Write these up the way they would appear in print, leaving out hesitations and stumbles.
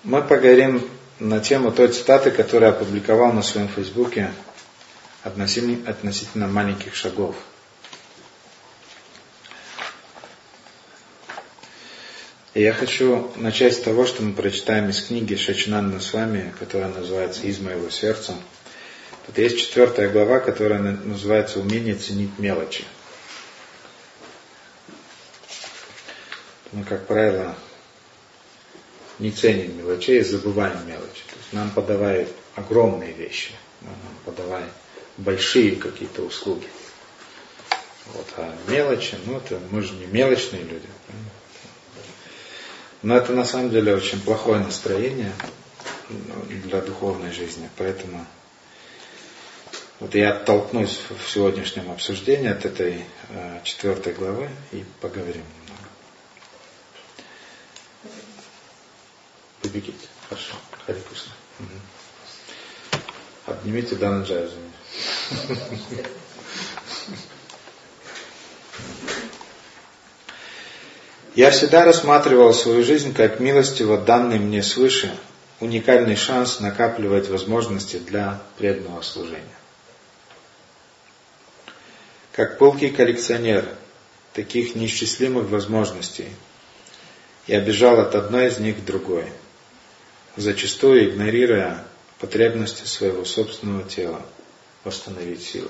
Мы поговорим на тему той цитаты, которую я опубликовал на своем фейсбуке относительно маленьких шагов. И я хочу начать с того, что мы прочитаем из книги Шачинанда Свами, которая называется «Из моего сердца». Тут есть 4 глава, которая называется «Умение ценить мелочи». Мы, как правило, не ценим мелочей, забываем мелочи. То есть нам подавай огромные вещи, нам подавай большие какие-то услуги. Вот, а мелочи, это мы же не мелочные люди. Но это на самом деле очень плохое настроение для духовной жизни. Поэтому вот я оттолкнусь в сегодняшнем обсуждении от этой 4 главы и поговорим немного. Побегите. Хорошо. Хари Кришна. Обнимите Данаджая за меня. Я всегда рассматривал свою жизнь как милостиво данный мне свыше уникальный шанс накапливать возможности для преданного служения. Как пылкий коллекционер таких неисчислимых возможностей, я бежал от одной из них к другой, зачастую игнорируя потребности своего собственного тела восстановить силы.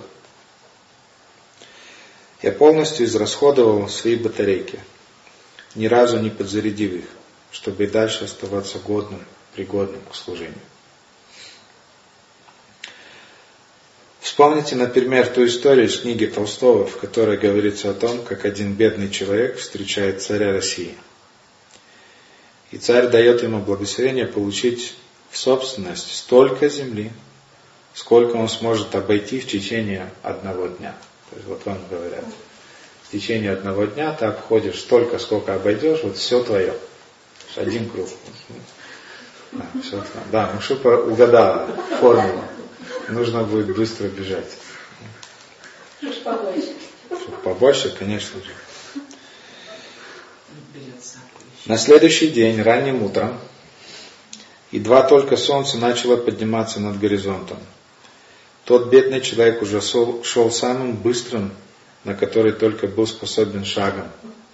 Я полностью израсходовал свои батарейки, ни разу не подзарядив их, чтобы и дальше оставаться пригодным к служению. Вспомните, например, ту историю из книги Толстого, в которой говорится о том, как один бедный человек встречает царя России. И царь дает ему благословение получить в собственность столько земли, сколько он сможет обойти в течение 1 дня. То есть вот вам говорят, в течение 1 дня ты обходишь столько, сколько обойдешь, вот все твое. Один круг. Да, все твое. Да, Мушупа угадала формулу. Нужно будет быстро бежать. Чтобы побольше. Чтобы побольше, конечно же. На следующий день, ранним утром, едва только солнце начало подниматься над горизонтом, тот бедный человек уже шел самым быстрым, на который только был способен шагом.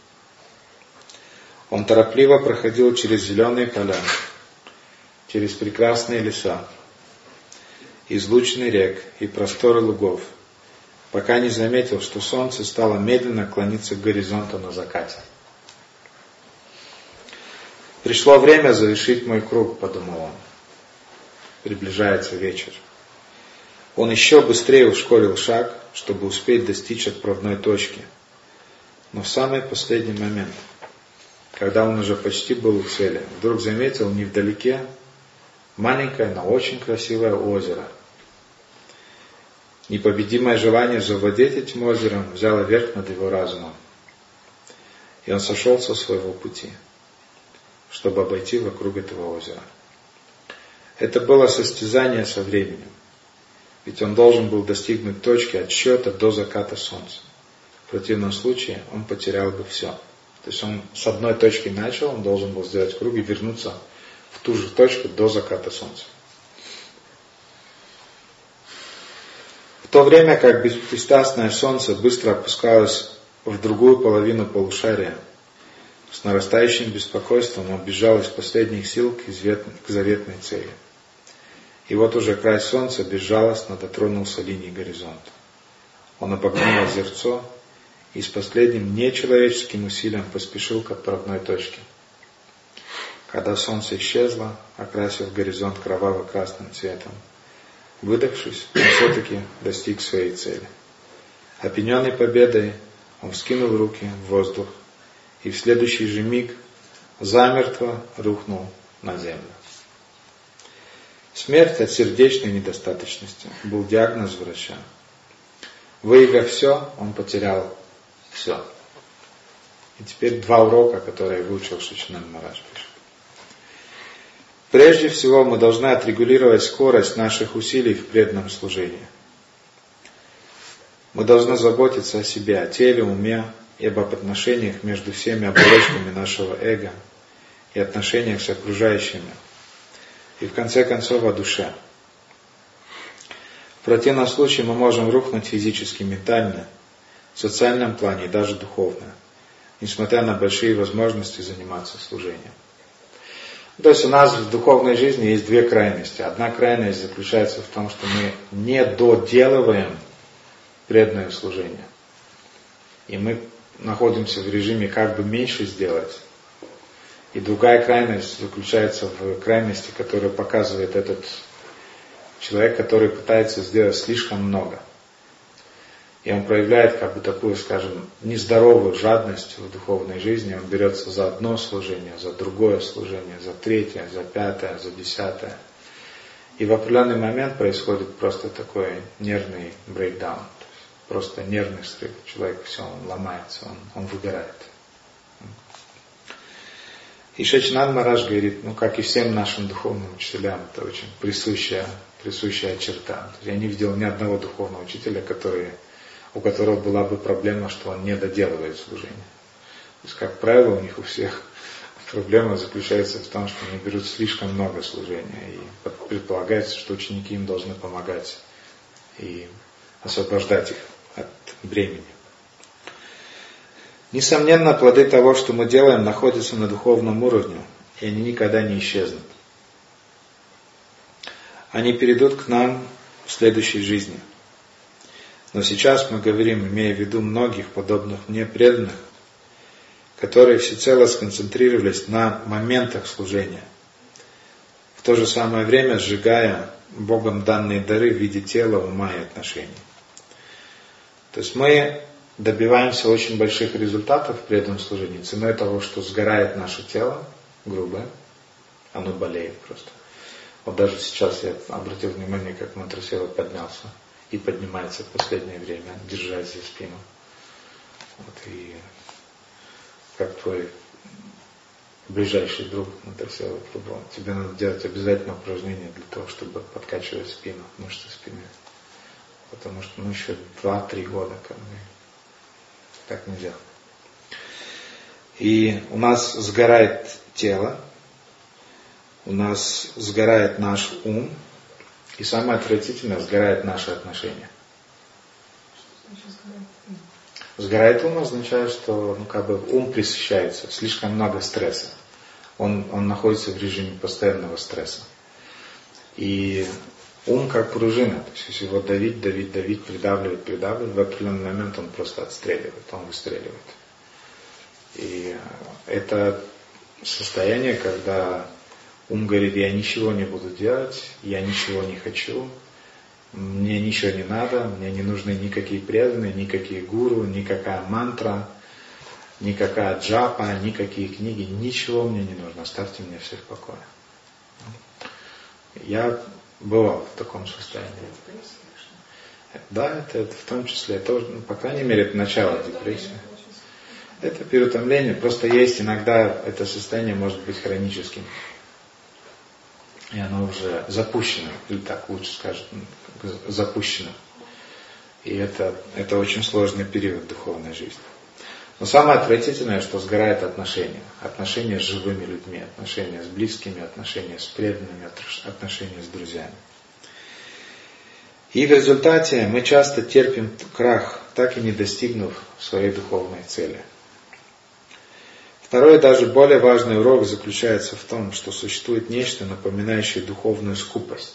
Он торопливо проходил через зеленые поля, через прекрасные леса, излучины рек и просторы лугов, пока не заметил, что солнце стало медленно клониться к горизонту на закате. «Пришло время завершить мой круг», — подумал он. Приближается вечер. Он еще быстрее ускорил шаг, чтобы успеть достичь отправной точки. Но в самый последний момент, когда он уже почти был у цели, вдруг заметил невдалеке маленькое, но очень красивое озеро. Непобедимое желание завладеть этим озером взяло верх над его разумом. И он сошел со своего пути, чтобы обойти вокруг этого озера. Это было состязание со временем. Ведь он должен был достигнуть точки отсчета до заката солнца. В противном случае он потерял бы все. То есть он с одной точки начал, он должен был сделать круг и вернуться в ту же точку до заката солнца. В то время как беспристрастное солнце быстро опускалось в другую половину полушария, с нарастающим беспокойством он бежал из последних сил к заветной цели. И вот уже край солнца безжалостно дотронулся линии горизонта. Он обогнул озерцо и с последним нечеловеческим усилием поспешил к отправной точке. Когда солнце исчезло, окрасив горизонт кроваво-красным цветом, выдохшись, он все-таки достиг своей цели. Опьяненный победой, он вскинул руки в воздух и в следующий же миг замертво рухнул на землю. Смерть от сердечной недостаточности был диагноз врача. Выиграв все, он потерял все. И теперь 2 урока, которые выучил Шачинанда Махарадж, пишет. Прежде всего, мы должны отрегулировать скорость наших усилий в преданном служении. Мы должны заботиться о себе, о теле, уме и об отношениях между всеми оболочками нашего эго и отношениях с окружающими, и в конце концов о душе. В противном случае мы можем рухнуть физически, ментально, в социальном плане и даже духовно, несмотря на большие возможности заниматься служением. То есть у нас в духовной жизни есть две крайности. Одна крайность заключается в том, что мы не доделываем преданное служение. И мы находимся в режиме как бы меньше сделать. И другая крайность заключается в крайности, которую показывает этот человек, который пытается сделать слишком много. И он проявляет как бы такую, скажем, нездоровую жадность в духовной жизни. Он берется за одно служение, за другое служение, за третье, за пятое, за десятое. И в определенный момент происходит просто такой нервный брейкдаун. Просто нервный срыв. Человек все, он ломается, он выгорает. И Шачинанд Махарадж говорит, как и всем нашим духовным учителям, это очень присущая черта. Я не видел ни одного духовного учителя, у которого была бы проблема, что он не доделывает служение. То есть, как правило, у них у всех проблема заключается в том, что они берут слишком много служения. И предполагается, что ученики им должны помогать и освобождать их от бремени. Несомненно, плоды того, что мы делаем, находятся на духовном уровне, и они никогда не исчезнут. Они перейдут к нам в следующей жизни. Но сейчас мы говорим, имея в виду многих подобных мне преданных, которые всецело сконцентрировались на моментах служения, в то же самое время сжигая Богом данные дары в виде тела, ума и отношений. То есть мы добиваемся очень больших результатов в преданном служении ценой того, что сгорает наше тело, грубое, оно болеет просто. Вот даже сейчас я обратил внимание, как Мантрасела поднялся и поднимается в последнее время, держась за спину. И как твой ближайший друг Мантрасела пробовал, тебе надо делать обязательно упражнение для того, чтобы подкачивать спину, мышцы спины. Потому что еще 2-3 года так нельзя. И у нас сгорает тело, у нас сгорает наш ум, и самое отвратительное, сгорает наши отношения. Сгорает ум означает, что ум пресыщается, слишком много стресса. Он находится в режиме постоянного стресса. И ум как пружина, то есть если его давить, придавливать, в определенный момент он просто отстреливает, он выстреливает. И это состояние, когда ум говорит, я ничего не буду делать, я ничего не хочу, мне ничего не надо, мне не нужны никакие преданные, никакие гуру, никакая мантра, никакая джапа, никакие книги, ничего мне не нужно, оставьте меня всех в покое. Я бывал в таком состоянии. Да, это в том числе, это, по крайней мере, это начало депрессии. Это переутомление, просто есть иногда это состояние может быть хроническим. И оно уже запущено, или так лучше скажем, запущено. И это очень сложный период духовной жизни. Но самое отвратительное, что сгорает отношения. Отношения с живыми людьми, отношения с близкими, отношения с преданными, отношения с друзьями. И в результате мы часто терпим крах, так и не достигнув своей духовной цели. Второй, даже более важный урок заключается в том, что существует нечто, напоминающее духовную скупость,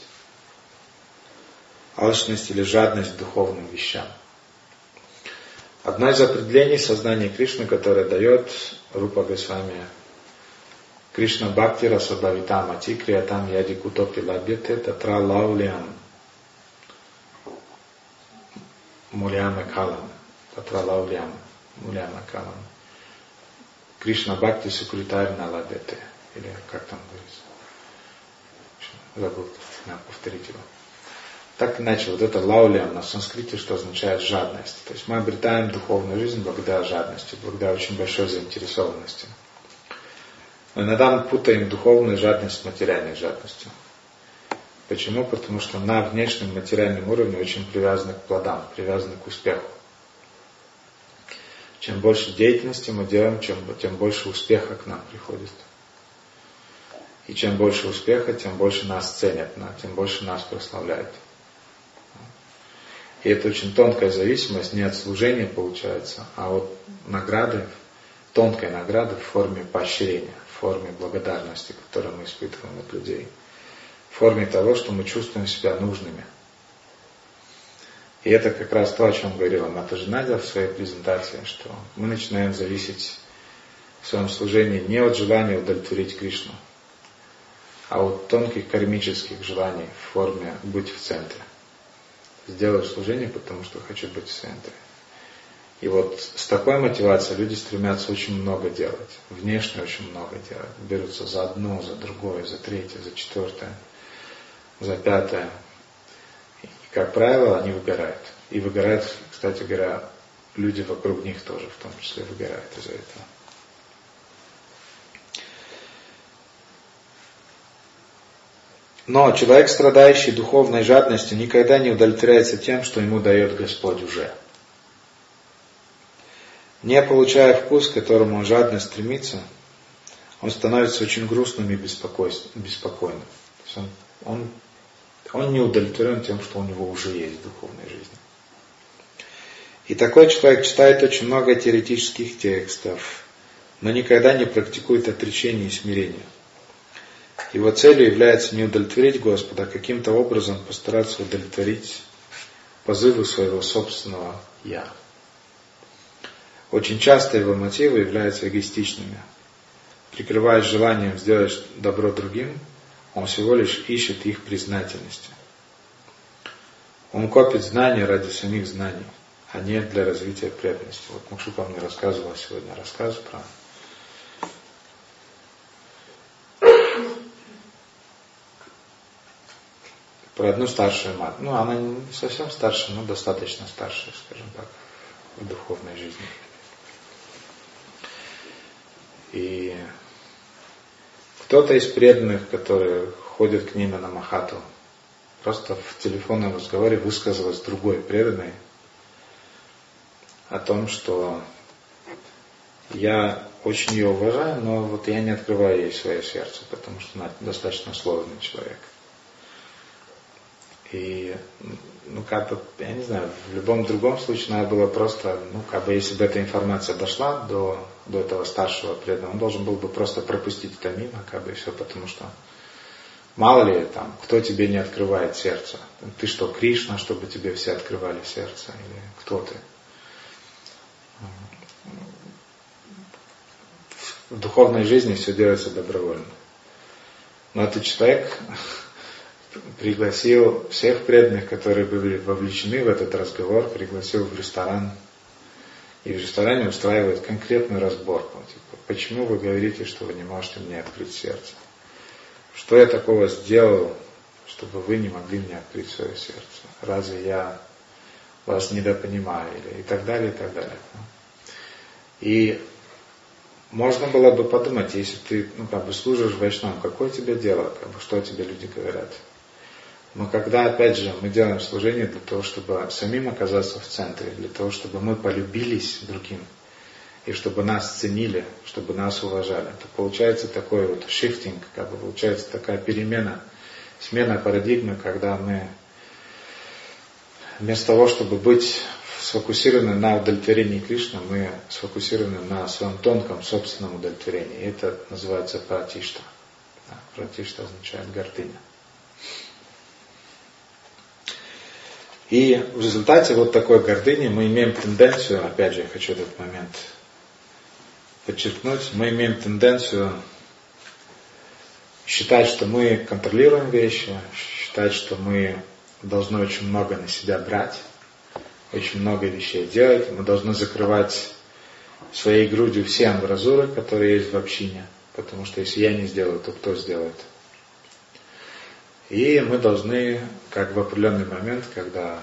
алчность или жадность к духовным вещам. Одно из определений сознания Кришны, которое дает Рупа Госвами, Кришна Бхакти Расабхавитам Ати Криятам Яди Кутопи Лабьяте Татра Лаулям Муляма Калам. Татра Лаулям Муляма Калам. Кришна Бхакти Сукритарна Лабьяте. Или как там говорится? Забыл, надо повторить его. Так иначе, вот это лаулям на санскрите, что означает жадность. То есть мы обретаем духовную жизнь благодаря жадности, благодаря очень большой заинтересованности. Но иногда мы путаем духовную жадность с материальной жадностью. Почему? Потому что на внешнем материальном уровне очень привязаны к плодам, привязаны к успеху. Чем больше деятельности мы делаем, тем больше успеха к нам приходит. И чем больше успеха, тем больше нас ценят, тем больше нас прославляют. И это очень тонкая зависимость, не от служения получается, а от награды, тонкой награды в форме поощрения, в форме благодарности, которую мы испытываем от людей. В форме того, что мы чувствуем себя нужными. И это как раз то, о чем говорила Матаджи Надя в своей презентации, что мы начинаем зависеть в своем служении не от желания удовлетворить Кришну, а от тонких кармических желаний в форме быть в центре. Сделаю служение, потому что хочу быть в центре. И вот с такой мотивацией люди стремятся очень много делать. Внешне очень много делать. Берутся за одно, за другое, за третье, за четвертое, за пятое. И, как правило, они выгорают. И выгорают, кстати говоря, люди вокруг них тоже, в том числе, выгорают из-за этого. Но человек, страдающий духовной жадностью, никогда не удовлетворяется тем, что ему дает Господь уже. Не получая вкус, к которому он жадно стремится, он становится очень грустным и беспокойным. То есть он не удовлетворен тем, что у него уже есть в духовной жизни. И такой человек читает очень много теоретических текстов, но никогда не практикует отречение и смирение. Его целью является не удовлетворить Господа, а каким-то образом постараться удовлетворить позывы своего собственного «я». Очень часто его мотивы являются эгоистичными. Прикрываясь желанием сделать добро другим, он всего лишь ищет их признательности. Он копит знания ради самих знаний, а не для развития преданности. Вот Мукшупа мне рассказывала сегодня рассказ про одну старшую мать. Ну, она не совсем старшая, но достаточно старшая, скажем так, в духовной жизни. И кто-то из преданных, которые ходят к ней на Махату, просто в телефонном разговоре высказалась другой преданной о том, что я очень ее уважаю, но вот я не открываю ей свое сердце, потому что она достаточно сложный человек. И, я не знаю, в любом другом случае надо было просто, если бы эта информация дошла до этого старшего преданного, он должен был бы просто пропустить это мимо, и все, потому что мало ли кто тебе не открывает сердце. Ты что, Кришна, чтобы тебе все открывали сердце? Или кто ты? В духовной жизни все делается добровольно. Но этот человек пригласил всех преданных, которые были вовлечены в этот разговор, пригласил в ресторан. И в ресторане устраивает конкретную разборку. Почему вы говорите, что вы не можете мне открыть сердце? Что я такого сделал, чтобы вы не могли мне открыть свое сердце? Разве я вас недопонимаю? И так далее, и так далее. И можно было бы подумать, если ты служишь вайшнавам, какое тебе дело, что тебе люди говорят? Но когда, опять же, мы делаем служение для того, чтобы самим оказаться в центре, для того, чтобы мы полюбились другим, и чтобы нас ценили, чтобы нас уважали, то получается такой вот шифтинг, получается такая перемена, смена парадигмы, когда мы вместо того, чтобы быть сфокусированы на удовлетворении Кришны, мы сфокусированы на своем тонком собственном удовлетворении. И это называется пратишта. Пратишта означает гордыня. И в результате вот такой гордыни мы имеем тенденцию, опять же, я хочу этот момент подчеркнуть, мы имеем тенденцию считать, что мы контролируем вещи, считать, что мы должны очень много на себя брать, очень много вещей делать, мы должны закрывать своей грудью все амбразуры, которые есть в общине, потому что если я не сделаю, то кто сделает? И мы должны, в определенный момент, когда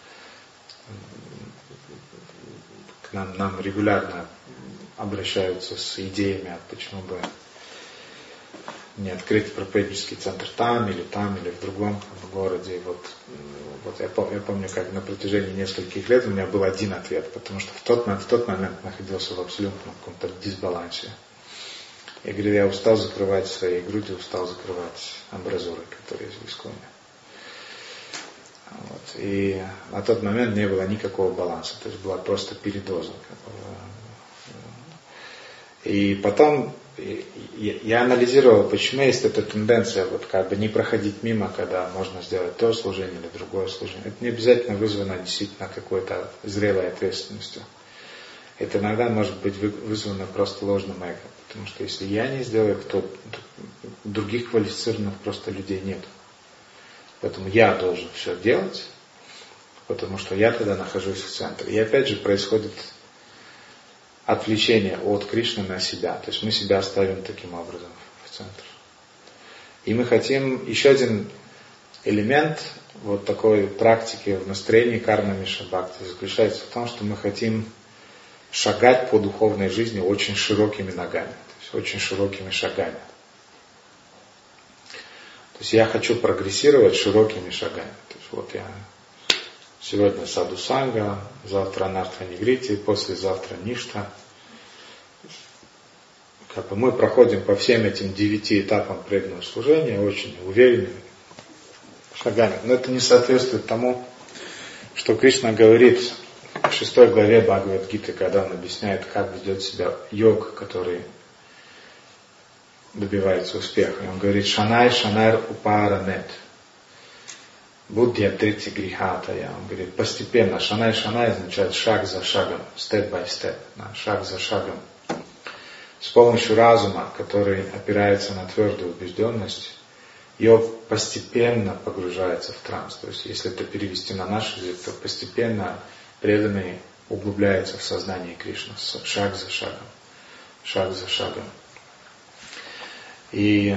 к нам регулярно обращаются с идеями, почему бы не открыть проповеднический центр там или в другом городе. Вот я помню, как на протяжении нескольких лет у меня был один ответ, потому что в тот момент находился в абсолютном каком-то дисбалансе. Я говорю, я устал закрывать своей грудью, устал закрывать амбразуры, которые есть в Исконе. Вот. И на тот момент не было никакого баланса, то есть была просто передоза. И потом я анализировал, почему есть эта тенденция вот как бы не проходить мимо, когда можно сделать то служение или другое служение. Это не обязательно вызвано действительно какой-то зрелой ответственностью. Это иногда может быть вызвано просто ложным эго. Потому что если я не сделаю, то других квалифицированных просто людей нет. Поэтому я должен все делать, потому что я тогда нахожусь в центре. И опять же происходит отвлечение от Кришны на себя. То есть мы себя ставим таким образом в центр. И мы хотим еще один элемент вот такой практики в настроении карма Миша Бхакти заключается в том, что мы хотим шагать по духовной жизни очень широкими ногами, то есть очень широкими шагами. То есть я хочу прогрессировать широкими шагами. То есть вот я сегодня саду санга, завтра анартха нигрити, послезавтра ништа. Как бы мы проходим по всем этим 9 этапам преданного служения очень уверенными шагами. Но это не соответствует тому, что Кришна говорит в 6 главе Бхагавад-гиты, когда он объясняет, как ведет себя йог, который добивается успеха. И он говорит, шанай шанайр упаранет. Буддхя трити грихатая. Он говорит, постепенно. Шанай шанай означает шаг за шагом, step by step, шаг за шагом. С помощью разума, который опирается на твердую убежденность, йог постепенно погружается в транс. То есть, если это перевести на наш язык, то постепенно преданный углубляется в сознание Кришны, шаг за шагом, шаг за шагом. И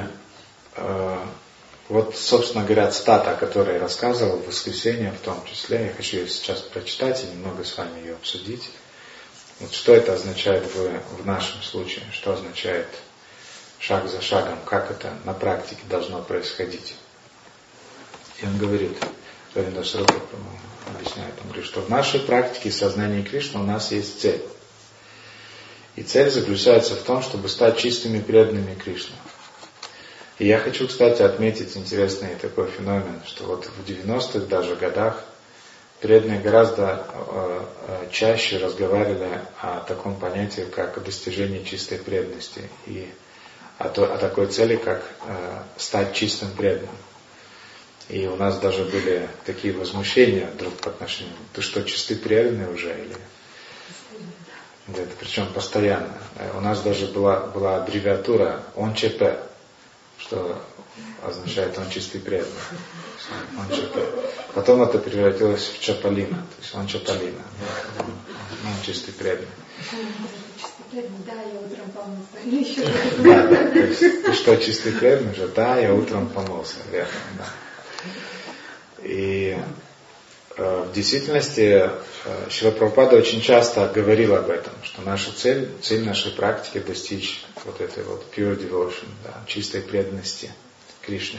вот, собственно говоря, цитата, о которой я рассказывал в воскресенье, в том числе, я хочу ее сейчас прочитать и немного с вами ее обсудить. Вот что это означает в нашем случае, что означает шаг за шагом, как это на практике должно происходить. И он говорит, Равиндра Сарупа объясняет, он говорит, что в нашей практике сознания Кришны у нас есть цель. И цель заключается в том, чтобы стать чистыми преданными Кришне. И я хочу, кстати, отметить интересный такой феномен, что вот в 90-х даже годах преданные гораздо чаще разговаривали о таком понятии, как о достижении чистой преданности и о такой цели, как стать чистым преданным. И у нас даже были такие возмущения друг по отношению. Ты что, чистый преданный уже? Или... Да, причем постоянно. У нас даже была аббревиатура ОНЧП, что означает он чистый преданный. Он ЧП. Потом это превратилось в Чапалина, то есть он Чапалина. Он чистый преданный. Да, я утром помылся. Да, то есть ты что, чистый преданный же? Да, я утром помылся, верно, да. И в действительности Шрила Прабхупада очень часто говорил об этом, что наша цель нашей практики достичь вот этой вот pure devotion, да, чистой преданности Кришне.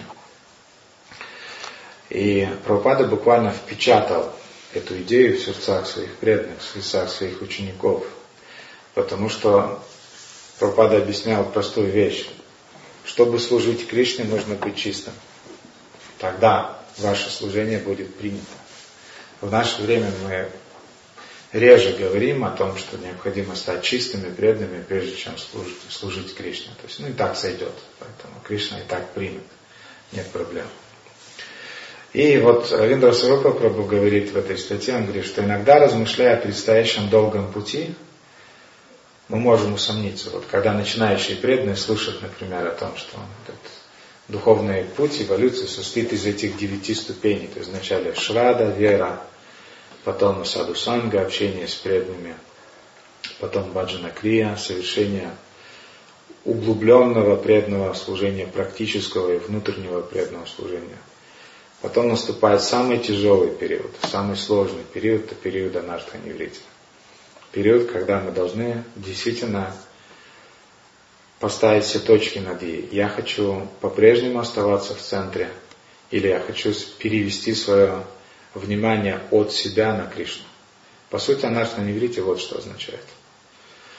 И Прабхупада буквально впечатал эту идею в сердцах своих преданных, в сердцах своих учеников, потому что Прабхупада объяснял простую вещь. Чтобы служить Кришне, нужно быть чистым. Тогда ваше служение будет принято. В наше время мы реже говорим о том, что необходимо стать чистыми, преданными, прежде чем служить Кришне. То есть, и так сойдет. Поэтому Кришна и так примет. Нет проблем. И вот Равиндра Сарупа Прабху говорит в этой статье, он говорит, что иногда, размышляя о предстоящем долгом пути, мы можем усомниться. Вот когда начинающие преданные слышат, например, о том, что этот духовный путь, эволюция состоит из этих 9 ступеней. То есть вначале шрада, вера, потом саду-санга, общение с преданными, потом баджана-крия, совершение углубленного преданного служения, практического и внутреннего преданного служения. Потом наступает самый тяжелый период, самый сложный период, это период анартха-ниврити. Период, когда мы должны действительно поставить все точки над «и». Я хочу по-прежнему оставаться в центре, или я хочу перевести свое внимание от себя на Кришну. По сути, анартха-ниврити вот что означает.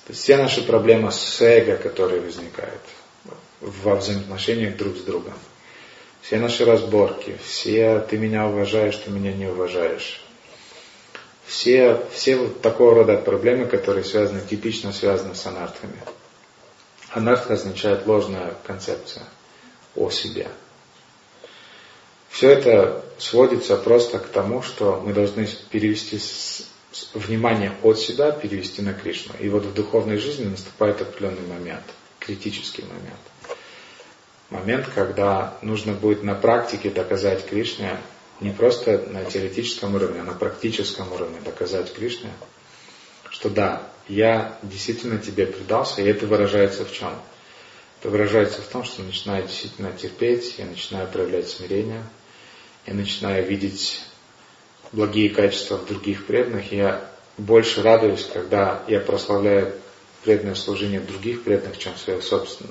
То есть все наши проблемы с эго, которые возникают во взаимоотношениях друг с другом, все наши разборки, все ты меня уважаешь, ты меня не уважаешь, все вот такого рода проблемы, которые типично связаны с анартхами. Анартха означает ложная концепция о себе. Все это сводится просто к тому, что мы должны перевести внимание от себя, перевести на Кришну. И вот в духовной жизни наступает определенный момент, критический момент. Момент, когда нужно будет на практике доказать Кришне, не просто на теоретическом уровне, а на практическом уровне доказать Кришне, что да, я действительно тебе предался, и это выражается в чем? Это выражается в том, что я начинаю действительно терпеть, я начинаю проявлять смирение, я начинаю видеть благие качества в других преданных, и я больше радуюсь, когда я прославляю преданное служение других преданных, чем свое собственное.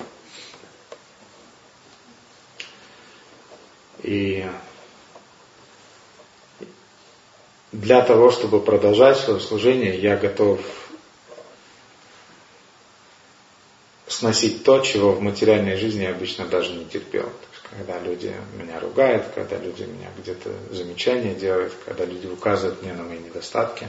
И для того, чтобы продолжать свое служение, я готов сносить то, чего в материальной жизни я обычно даже не терпел. То есть, когда люди меня ругают, когда люди меня где-то замечания делают, когда люди указывают мне на мои недостатки,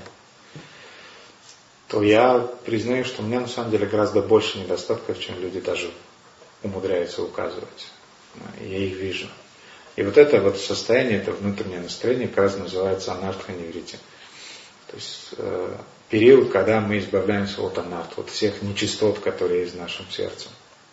то я признаю, что у меня на самом деле гораздо больше недостатков, чем люди даже умудряются указывать. Я их вижу. И вот это вот состояние, это внутреннее настроение как раз называется анартха-ниврити. То есть период, когда мы избавляемся от анарт, от всех нечистот, которые есть в нашем сердце.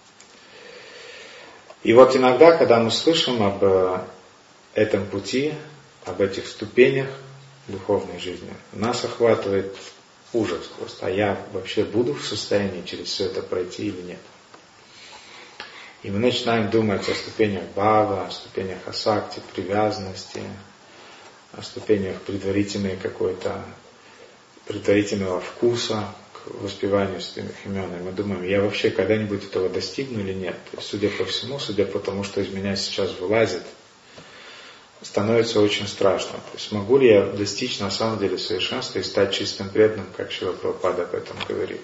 И вот иногда, когда мы слышим об этом пути, об этих ступенях духовной жизни, нас охватывает ужас просто. А я вообще буду в состоянии через все это пройти или нет? И мы начинаем думать о ступенях бхава, о ступенях асакти, привязанности, о ступенях предварительного вкуса к воспеванию святых имен. И мы думаем, я вообще когда-нибудь этого достигну или нет? То есть, судя по всему, судя по тому, что из меня сейчас вылазит, становится очень страшно. То есть, могу ли я достичь на самом деле совершенства и стать чистым преданным, как Шрила Прабхупада об этом говорит?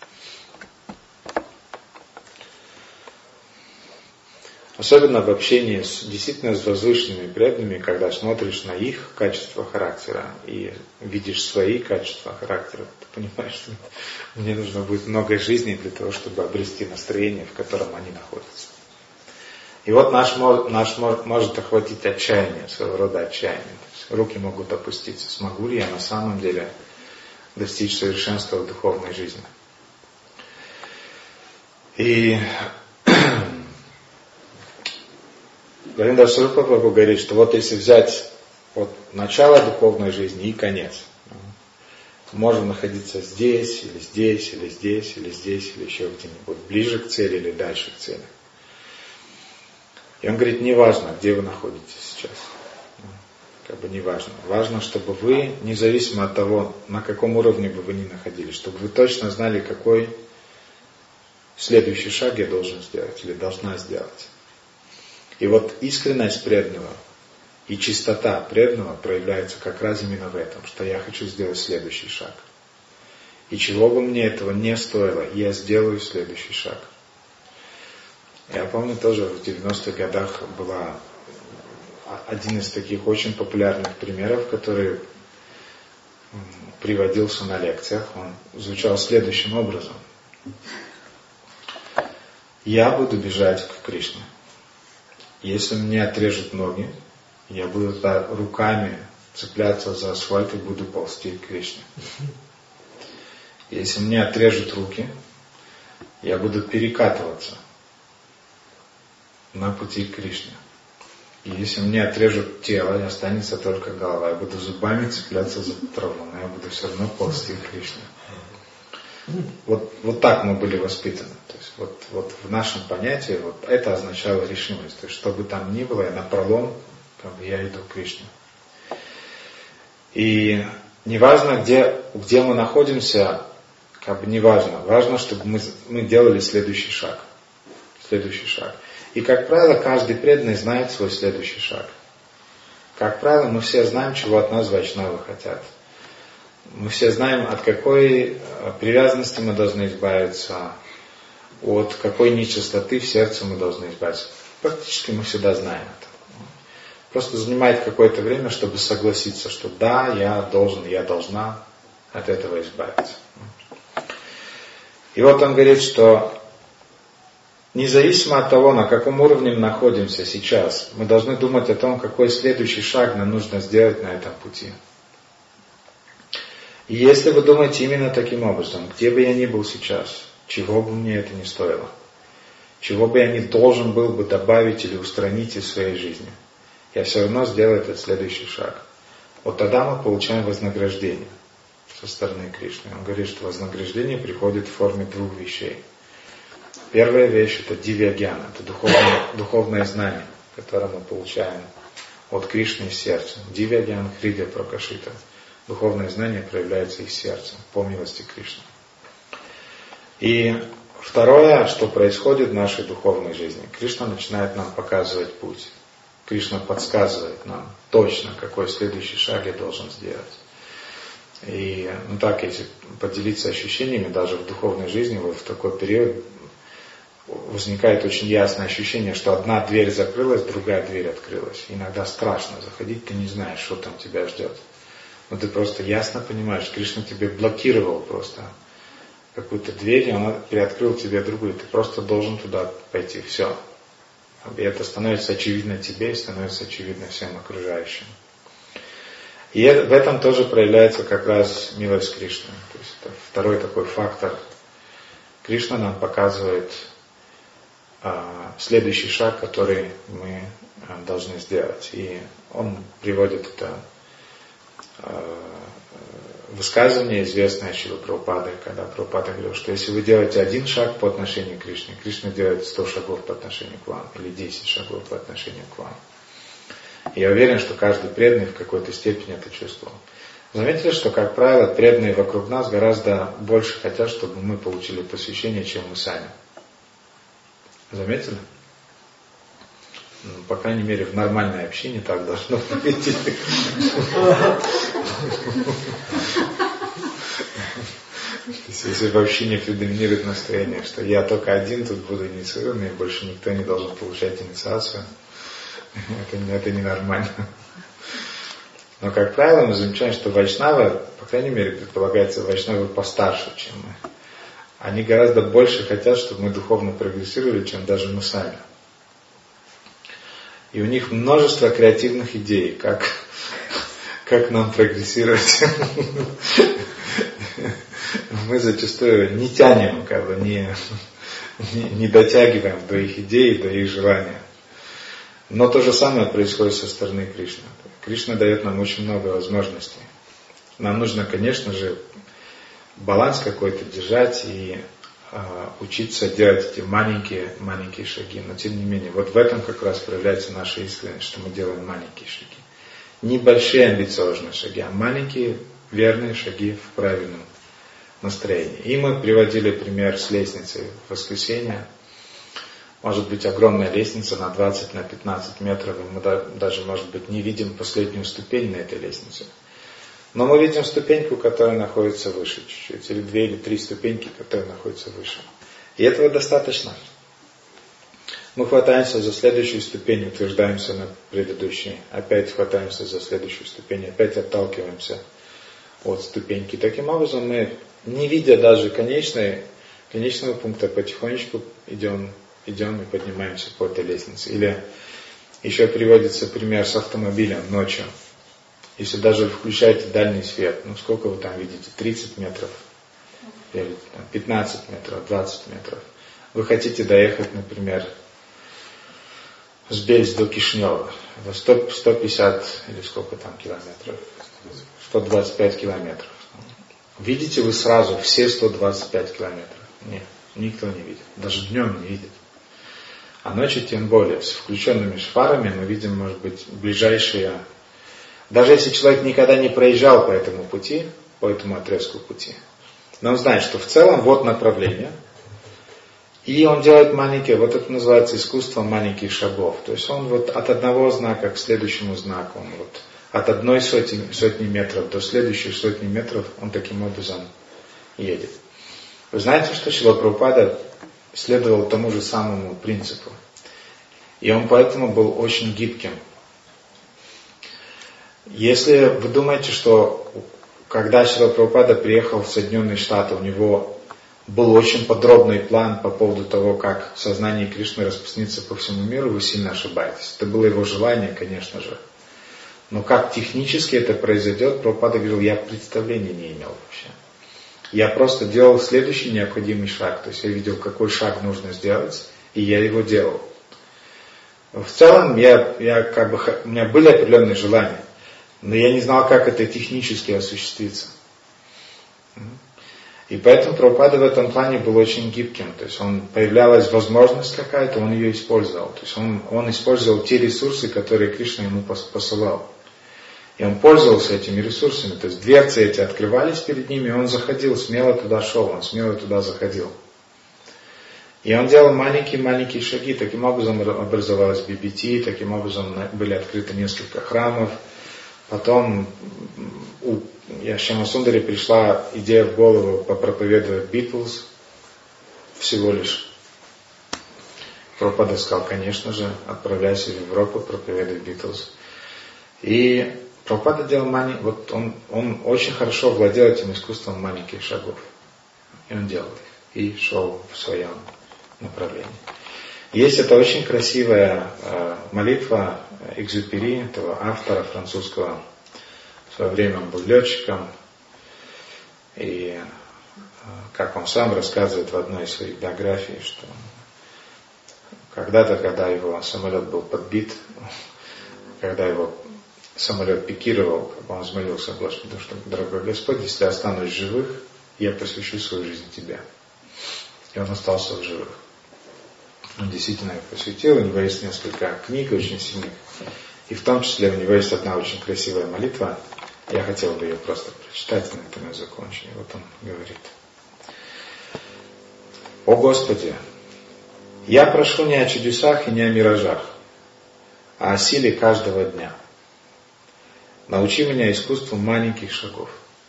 Особенно в общении действительно с возвышенными преданными, когда смотришь на их качество характера и видишь свои качества характера, ты понимаешь, что мне нужно будет много жизней для того, чтобы обрести настроение, в котором они находятся. И вот наш может охватить отчаяние, своего рода отчаяние. То есть руки могут опуститься. Смогу ли я на самом деле достичь совершенства в духовной жизни? И Говинда Сварупа Прабху говорит, что вот если взять вот начало духовной жизни и конец, можем находиться здесь, или здесь, или здесь, или здесь, или еще где-нибудь, ближе к цели или дальше к цели. И он говорит, не важно, где вы находитесь сейчас. Как бы не важно. Важно, чтобы вы, независимо от того, на каком уровне бы вы ни находились, чтобы вы точно знали, какой следующий шаг я должен сделать или должна сделать. И вот искренность преданного и чистота преданного проявляется как раз именно в этом, что я хочу сделать следующий шаг. И чего бы мне этого не стоило, я сделаю следующий шаг. Я помню тоже в 90-х годах была один из таких очень популярных примеров, который приводился на лекциях. Он звучал следующим образом. Я буду бежать к Кришне. Если мне отрежут ноги, я буду руками цепляться за асфальт и буду ползти к Кришне. Если мне отрежут руки, я буду перекатываться на пути к Кришне. И если мне отрежут тело, и останется только голова, я буду зубами цепляться за траву, но я буду все равно ползти к Кришне. Вот так мы были воспитаны. То есть вот в нашем понятии вот это означало решимость. То есть что бы там ни было, я напролом, я иду к Кришне. И неважно, где мы находимся, неважно. Важно, чтобы мы делали следующий шаг. Следующий шаг. И, как правило, каждый преданный знает свой следующий шаг. Как правило, мы все знаем, чего от нас вайшнавы хотят. Мы все знаем, от какой привязанности мы должны избавиться, от какой нечистоты в сердце мы должны избавиться. Практически мы всегда знаем это. Просто занимает какое-то время, чтобы согласиться, что да, я должен, я должна от этого избавиться. И вот он говорит, что независимо от того, на каком уровне мы находимся сейчас, мы должны думать о том, какой следующий шаг нам нужно сделать на этом пути. И если вы думаете именно таким образом, где бы я ни был сейчас, чего бы мне это ни стоило, чего бы я не должен был бы добавить или устранить из своей жизни, я все равно сделаю этот следующий шаг. Вот тогда мы получаем вознаграждение со стороны Кришны. Он говорит, что вознаграждение приходит в форме двух вещей. Первая вещь — это дивья-гьяна, это духовное знание, которое мы получаем от Кришны из сердца. Дивья-гьяна хридя пракашита. Духовное знание проявляется из сердца, по милости Кришны. И второе, что происходит в нашей духовной жизни. Кришна начинает нам показывать путь. Кришна подсказывает нам точно, какой следующий шаг я должен сделать. И так, если поделиться ощущениями, даже в духовной жизни, вот в такой период возникает очень ясное ощущение, что одна дверь закрылась, другая дверь открылась. Иногда страшно заходить, ты не знаешь, что там тебя ждет. Но ты просто ясно понимаешь, Кришна тебе блокировал просто какую-то дверь, и он приоткрыл тебе другую. Ты просто должен туда пойти. Все. И это становится очевидно тебе и становится очевидно всем окружающим. И в этом тоже проявляется как раз милость Кришны. То есть это второй такой фактор. Кришна нам показывает следующий шаг, который мы должны сделать. И он приводит это высказывание, известное Шрилы Прабхупады, когда Прабхупада говорил, что если вы делаете один шаг по отношению к Кришне, Кришна делает 100 шагов по отношению к вам, или 10 шагов по отношению к вам. И я уверен, что каждый преданный в какой-то степени это чувствовал. Заметили, что, как правило, преданные вокруг нас гораздо больше хотят, чтобы мы получили посвящение, чем мы сами. Заметили? По крайней мере, в нормальной общине так должно быть. Если в общине предоминирует настроение, что я только один тут буду инициированный, и больше никто не должен получать инициацию, это ненормально. Но, как правило, мы замечаем, что вайшнавы, по крайней мере, предполагается, вайшнавы постарше, чем мы. Они гораздо больше хотят, чтобы мы духовно прогрессировали, чем даже мы сами. И у них множество креативных идей, как нам прогрессировать. Мы зачастую не тянем, не дотягиваем до их идей, до их желания. Но то же самое происходит со стороны Кришны. Кришна дает нам очень много возможностей. Нам нужно, конечно же, баланс какой-то держать и учиться делать эти маленькие шаги. Но тем не менее, вот в этом как раз проявляется наша искренность, что мы делаем маленькие шаги. Не большие амбициозные шаги, а маленькие верные шаги в правильном настроении. И мы приводили пример с лестницей в воскресенье. Может быть огромная лестница на 20, на 15 метров, и мы даже, может быть, не видим последнюю ступень на этой лестнице. Но мы видим ступеньку, которая находится выше чуть-чуть, или 2 или 3 ступеньки, которые находятся выше. И этого достаточно. Мы хватаемся за следующую ступень, утверждаемся на предыдущей, опять хватаемся за следующую ступень, опять отталкиваемся от ступеньки. Таким образом, мы, не видя даже конечного пункта, потихонечку идем и поднимаемся по этой лестнице. Или еще приводится пример с автомобилем ночью. Если даже включаете дальний свет, сколько вы там видите? 30 метров, или 15 метров, 20 метров. Вы хотите доехать, например, с Бельц до Кишинева, 150 или сколько там километров, 125 километров. Видите вы сразу все 125 километров? Нет, никто не видит, даже днем не видит. А ночью тем более, с включенными фарами мы видим, может быть, ближайшие. Даже если человек никогда не проезжал по этому пути, по этому отрезку пути, но он знает, что в целом вот направление, и он делает маленькие, вот это называется искусство маленьких шагов. То есть он вот от одного знака к следующему знаку, он вот от одной сотни метров до следующей сотни метров он таким образом едет. Вы знаете, что Шрила Прабхупада следовал тому же самому принципу. И он поэтому был очень гибким. Если вы думаете, что когда Шрила Прабхупада приехал в Соединенные Штаты, у него был очень подробный план по поводу того, как сознание Кришны распространится по всему миру, вы сильно ошибаетесь. Это было его желание, конечно же. Но как технически это произойдет, Прабхупада говорил, я представления не имел вообще. Я просто делал следующий необходимый шаг. То есть я видел, какой шаг нужно сделать, и я его делал. В целом, у меня были определенные желания, но я не знал, как это технически осуществится. И поэтому Прабхупада в этом плане был очень гибким. То есть появлялась возможность какая-то, он ее использовал. То есть он использовал те ресурсы, которые Кришна ему посылал. И он пользовался этими ресурсами. То есть дверцы эти открывались перед ними, и он заходил, смело туда шел, он смело туда заходил. И он делал маленькие-маленькие шаги. Таким образом образовалась BBT, таким образом были открыты несколько храмов. Потом у Шьяма Сундари пришла идея в голову попроповедовать Битлз всего лишь. Прабхупада сказал, конечно же, отправляйся в Европу, проповедуй Битлз. И Прабхупада делал он очень хорошо владел этим искусством маленьких шагов. И он делал их. И шел в своем направлении. Есть эта очень красивая молитва Экзюпери, этого автора французского. В свое время он был летчиком. И как он сам рассказывает в одной из своих биографий, что когда-то, когда его самолет был подбит, когда его самолет пикировал, он взмолился Господу, что, дорогой Господь, если я останусь живых, я посвящу свою жизнь Тебе. И он остался в живых. Он действительно их посвятил, у него есть несколько книг очень сильных, и в том числе у него есть одна очень красивая молитва, я хотел бы ее просто прочитать, на этом я закончу. И вот он говорит: «О Господи, я прошу не о чудесах и не о миражах, а о силе каждого дня. Научи меня искусству маленьких шагов.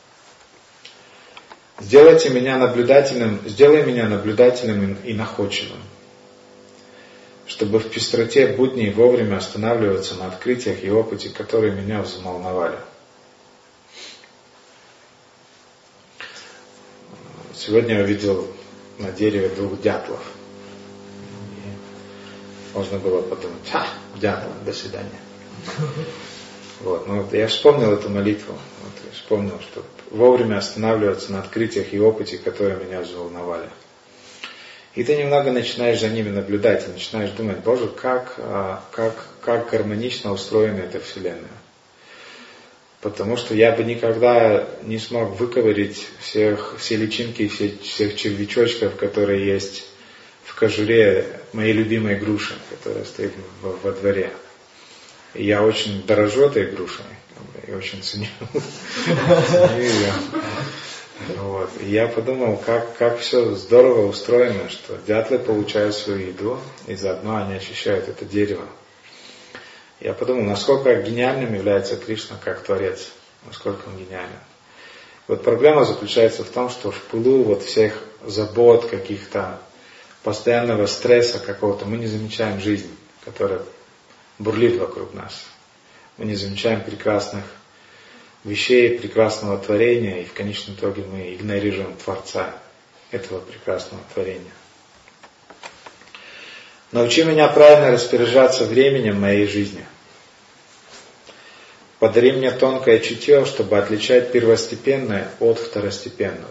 Сделай меня наблюдательным и находчивым, чтобы в пестроте будней вовремя останавливаться на открытиях и опыте, которые меня взволновали. Сегодня я увидел на дереве 2 дятлов. И можно было подумать, дятел, до свидания. Я вспомнил эту молитву. Я вспомнил, что вовремя останавливаться на открытиях и опыте, которые меня взволновали. И ты немного начинаешь за ними наблюдать, и начинаешь думать, Боже, как гармонично устроена эта Вселенная. Потому что я бы никогда не смог выковырить все личинки, всех червячочков, которые есть в кожуре моей любимой груши, которая стоит во дворе. И я очень дорожу этой грушей, и очень ценю ее. И я подумал, как все здорово устроено, что дятлы получают свою еду, и заодно они ощущают это дерево. Я подумал, насколько гениальным является Кришна как Творец, насколько он гениален. Проблема заключается в том, что в пылу всех забот, каких-то постоянного стресса какого-то, мы не замечаем жизнь, которая бурлит вокруг нас. Мы не замечаем прекрасных вещей, прекрасного творения, и в конечном итоге мы игнорируем Творца этого прекрасного творения. Научи меня правильно распоряжаться временем моей жизни. Подари мне тонкое чутье, чтобы отличать первостепенное от второстепенного.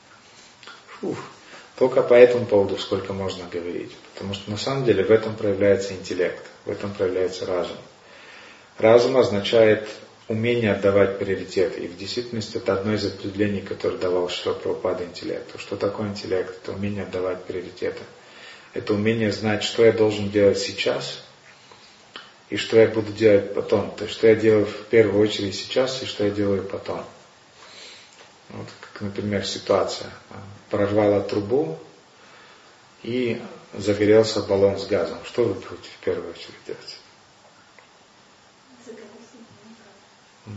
Только по этому поводу сколько можно говорить. Потому что на самом деле в этом проявляется интеллект, в этом проявляется разум. Разум означает умение отдавать приоритет. И в действительности это одно из определений, которое давал Шрила Прабхупада интеллекту. Что такое интеллект? Это умение отдавать приоритеты. Это умение знать, что я должен делать сейчас, и что я буду делать потом. То есть, что я делаю в первую очередь сейчас, и что я делаю потом. Как, например, ситуация. Прорвала трубу, и загорелся баллон с газом. Что вы будете в первую очередь делать?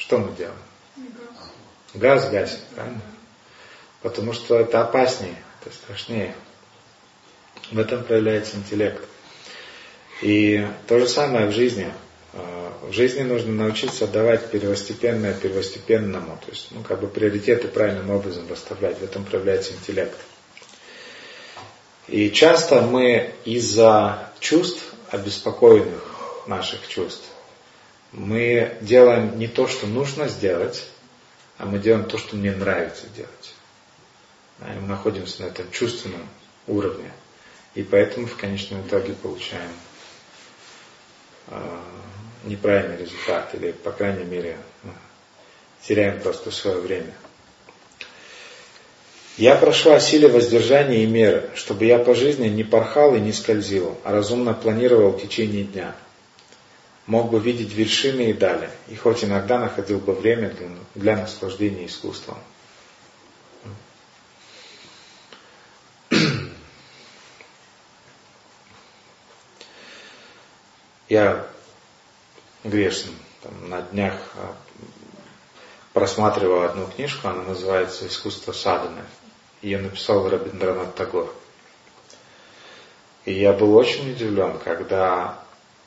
что мы делаем? Газ гасим, правильно? Потому что это опаснее, это страшнее. В этом проявляется интеллект. И то же самое в жизни. В жизни нужно научиться отдавать первостепенное первостепенному. То есть, приоритеты правильным образом расставлять. В этом проявляется интеллект. И часто мы из-за чувств, обеспокоенных наших чувств, мы делаем не то, что нужно сделать, а мы делаем то, что мне нравится делать. И мы находимся на этом чувственном уровне. И поэтому в конечном итоге получаем неправильный результат. Или, по крайней мере, теряем просто свое время. Я прошу о силе воздержания и меры, чтобы я по жизни не порхал и не скользил, а разумно планировал в течение дня. Мог бы видеть вершины и дали, и хоть иногда находил бы время для наслаждения искусством. Я грешен. На днях просматривал одну книжку, она называется «Искусство садханы». Ее написал Рабиндранат Тагор. И я был очень удивлен, когда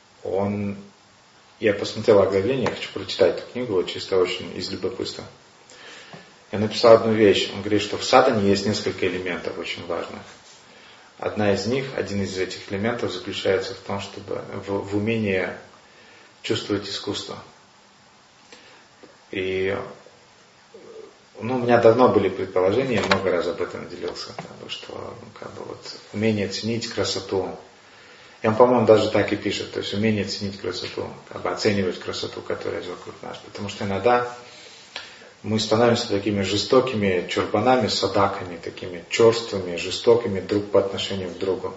я посмотрел оглавление, я хочу прочитать эту книгу, вот чисто очень из любопытства. Я написал одну вещь. Он говорит, что в садхане есть несколько элементов очень важных. Один из этих элементов заключается в том, чтобы в умении чувствовать искусство. И у меня давно были предположения, я много раз об этом делился, что умение ценить красоту. И он, по-моему, даже так и пишет, то есть умение ценить красоту, оценивать красоту, которая есть вокруг нас. Потому что иногда мы становимся такими жестокими чурбанами, садаками, такими черствыми, жестокими друг по отношению к другу.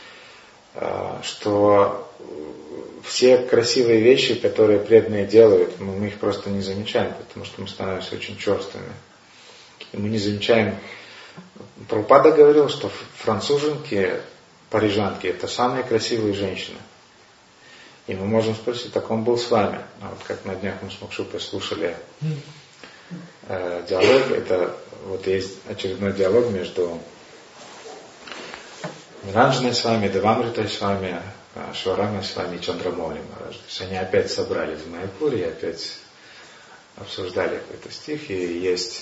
Что все красивые вещи, которые преданные делают, мы их просто не замечаем, потому что мы становимся очень черствыми. И мы не замечаем. Прабхупада говорил, что француженки, парижанки — это самые красивые женщины. И мы можем спросить, так он был с вами. Вот как на днях мы с Мокшупой слушали диалог, это есть очередной диалог между Ниранджаной с вами, Девамритой с вами, Шварамой с вами и Чандрамоуни Махарадж. То есть они опять собрались в Майяпуре и опять обсуждали какой-то стих, и есть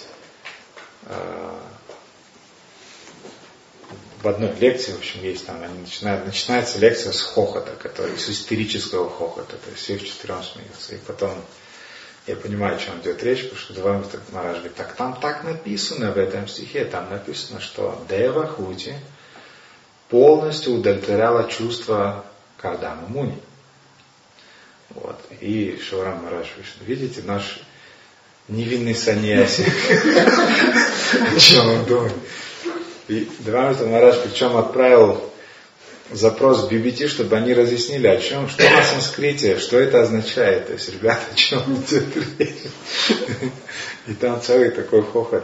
в одной лекции, в общем, есть там, начинается лекция с хохота, с истерического хохота, то есть все вчетвером смеются. И потом я понимаю, о чем идет речь, потому что Девамрита Махарадж говорит, там так написано в этом стихе, там написано, что Девахути полностью удовлетворяла чувство Кардама Муни. Вот. И Шварам Махарадж пишет, видите, наш невинный саньяси. О чем он думает? И Девамрита Махарадж причем отправил запрос в BBT, чтобы они разъяснили, о чем, что на санскрите, что это означает. То есть, ребята, о чем идет речь? И там целый такой хохот.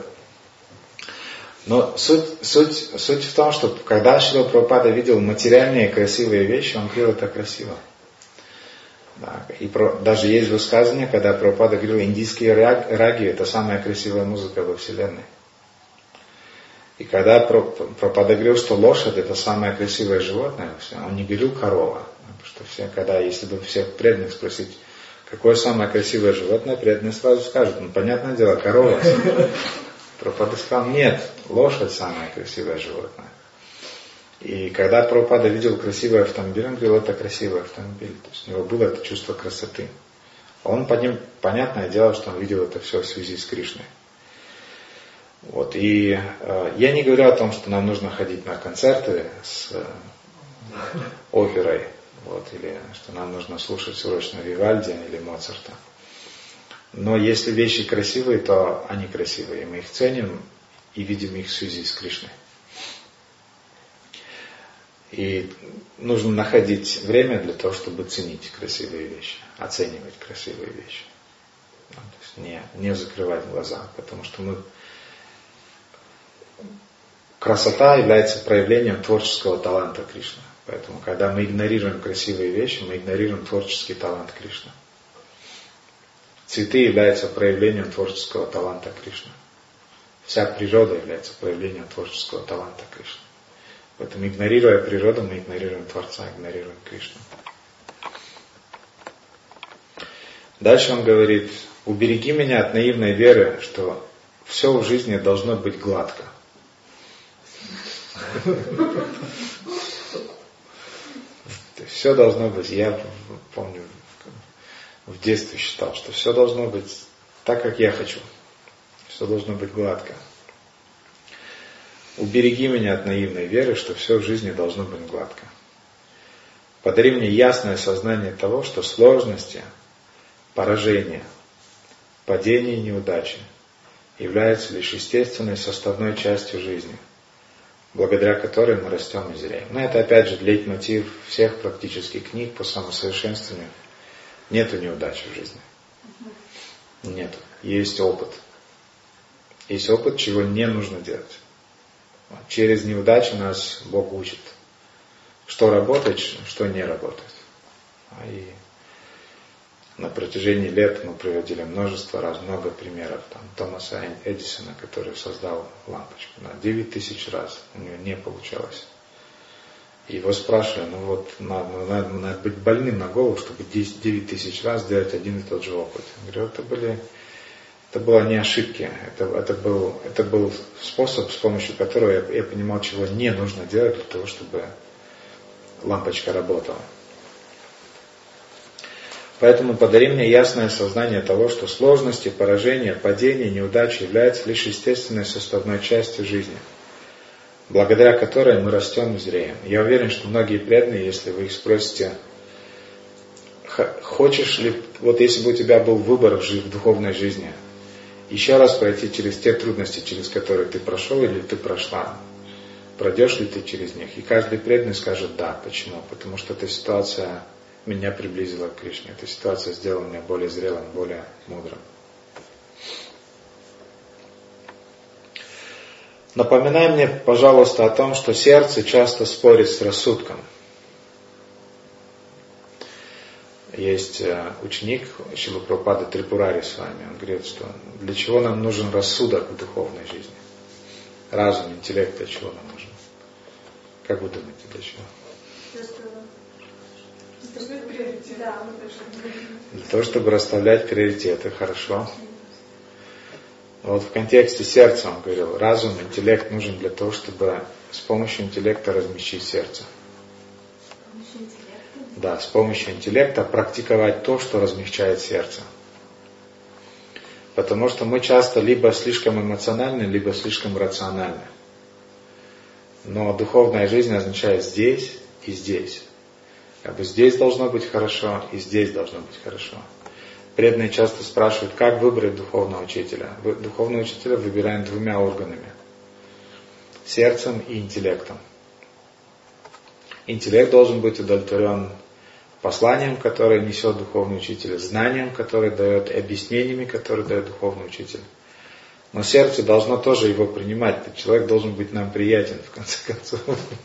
Но суть в том, что когда Шрила Прабхупада видел материальные красивые вещи, он говорил, это красиво. Да. И даже есть высказывание, когда Прабхупада говорил, индийские раги — это самая красивая музыка во Вселенной. И когда Прабхупада говорил, что лошадь — это самое красивое животное, он не говорил корова. Потому что если бы всех преданных спросить, какое самое красивое животное, преданные сразу скажут, понятное дело, корова. Прабхупада сказал, нет, лошадь самое красивое животное. И когда Прабхупада видел красивый автомобиль, он говорил, это красивый автомобиль. То есть у него было это чувство красоты. Он под ним, понятное дело, что он видел это все в связи с Кришной. Вот. И я не говорю о том, что нам нужно ходить на концерты с оперой, или что нам нужно слушать срочно Вивальди или Моцарта. Но если вещи красивые, то они красивые. И мы их ценим и видим их в связи с Кришной. И нужно находить время для того, чтобы ценить красивые вещи, оценивать красивые вещи. То есть не закрывать глаза, потому что красота является проявлением творческого таланта Кришны. Поэтому, когда мы игнорируем красивые вещи, мы игнорируем творческий талант Кришны. цветы являются проявлением творческого таланта Кришны. Вся природа является проявлением творческого таланта Кришны. Поэтому, игнорируя природу, мы игнорируем Творца, игнорируем Кришну. Дальше он говорит: убереги меня от наивной веры, что все в жизни должно быть гладко. Все должно быть, я помню, в детстве считал, что все должно быть так, как я хочу. Все должно быть гладко. Убереги меня от наивной веры, что все в жизни должно быть гладко. Подари мне ясное сознание того, что сложности, поражения, падения и неудачи являются лишь естественной составной частью жизни, благодаря которой мы растем и зреем. Но это опять же лейтмотив всех практически книг по самосовершенствованию. Нету неудачи в жизни. Нету. Есть опыт. Есть опыт, чего не нужно делать. Через неудачи нас Бог учит, что работает, что не работает. И на протяжении лет мы приводили много примеров. Томаса Эдисона, который создал лампочку. 9000 раз у него не получалось. Его спрашивали, надо быть больным на голову, чтобы 9000 раз делать один и тот же опыт. Я говорю, это было не ошибки, это был способ, с помощью которого я понимал, чего не нужно делать для того, чтобы лампочка работала. Поэтому подари мне ясное сознание того, что сложности, поражения, падения, неудачи являются лишь естественной составной частью жизни, благодаря которой мы растем и зреем. Я уверен, что многие преданные, если вы их спросите, хочешь ли, если бы у тебя был выбор в духовной жизни, еще раз пройти через те трудности, через которые ты прошел или ты прошла, пройдешь ли ты через них? И каждый преданный скажет да. Почему? Потому что эта ситуация меня приблизила к Кришне. Эта ситуация сделала меня более зрелым, более мудрым. Напоминай мне, пожалуйста, о том, что сердце часто спорит с рассудком. Есть ученик Шрилы Прабхупады Трипурари с вами. Он говорит, что для чего нам нужен рассудок в духовной жизни? Разум, интеллект для чего нам нужен? Как вы думаете, для чего? Для того, чтобы расставлять приоритеты. Хорошо. Вот в контексте сердца он говорил, разум, интеллект нужен для того, чтобы с помощью интеллекта размягчить сердце. Да, с помощью интеллекта практиковать то, что размягчает сердце. Потому что мы часто либо слишком эмоциональны, либо слишком рациональны. Но духовная жизнь означает здесь и здесь. Здесь должно быть хорошо, и здесь должно быть хорошо. Преданные часто спрашивают, как выбрать духовного учителя. Духовного учителя выбираем двумя органами. Сердцем и интеллектом. Интеллект должен быть удовлетворен посланием, которое несет духовный учитель, знанием, которое дает, и объяснениями, которые дает духовный учитель. Но сердце должно тоже его принимать. Этот человек должен быть нам приятен, в конце концов.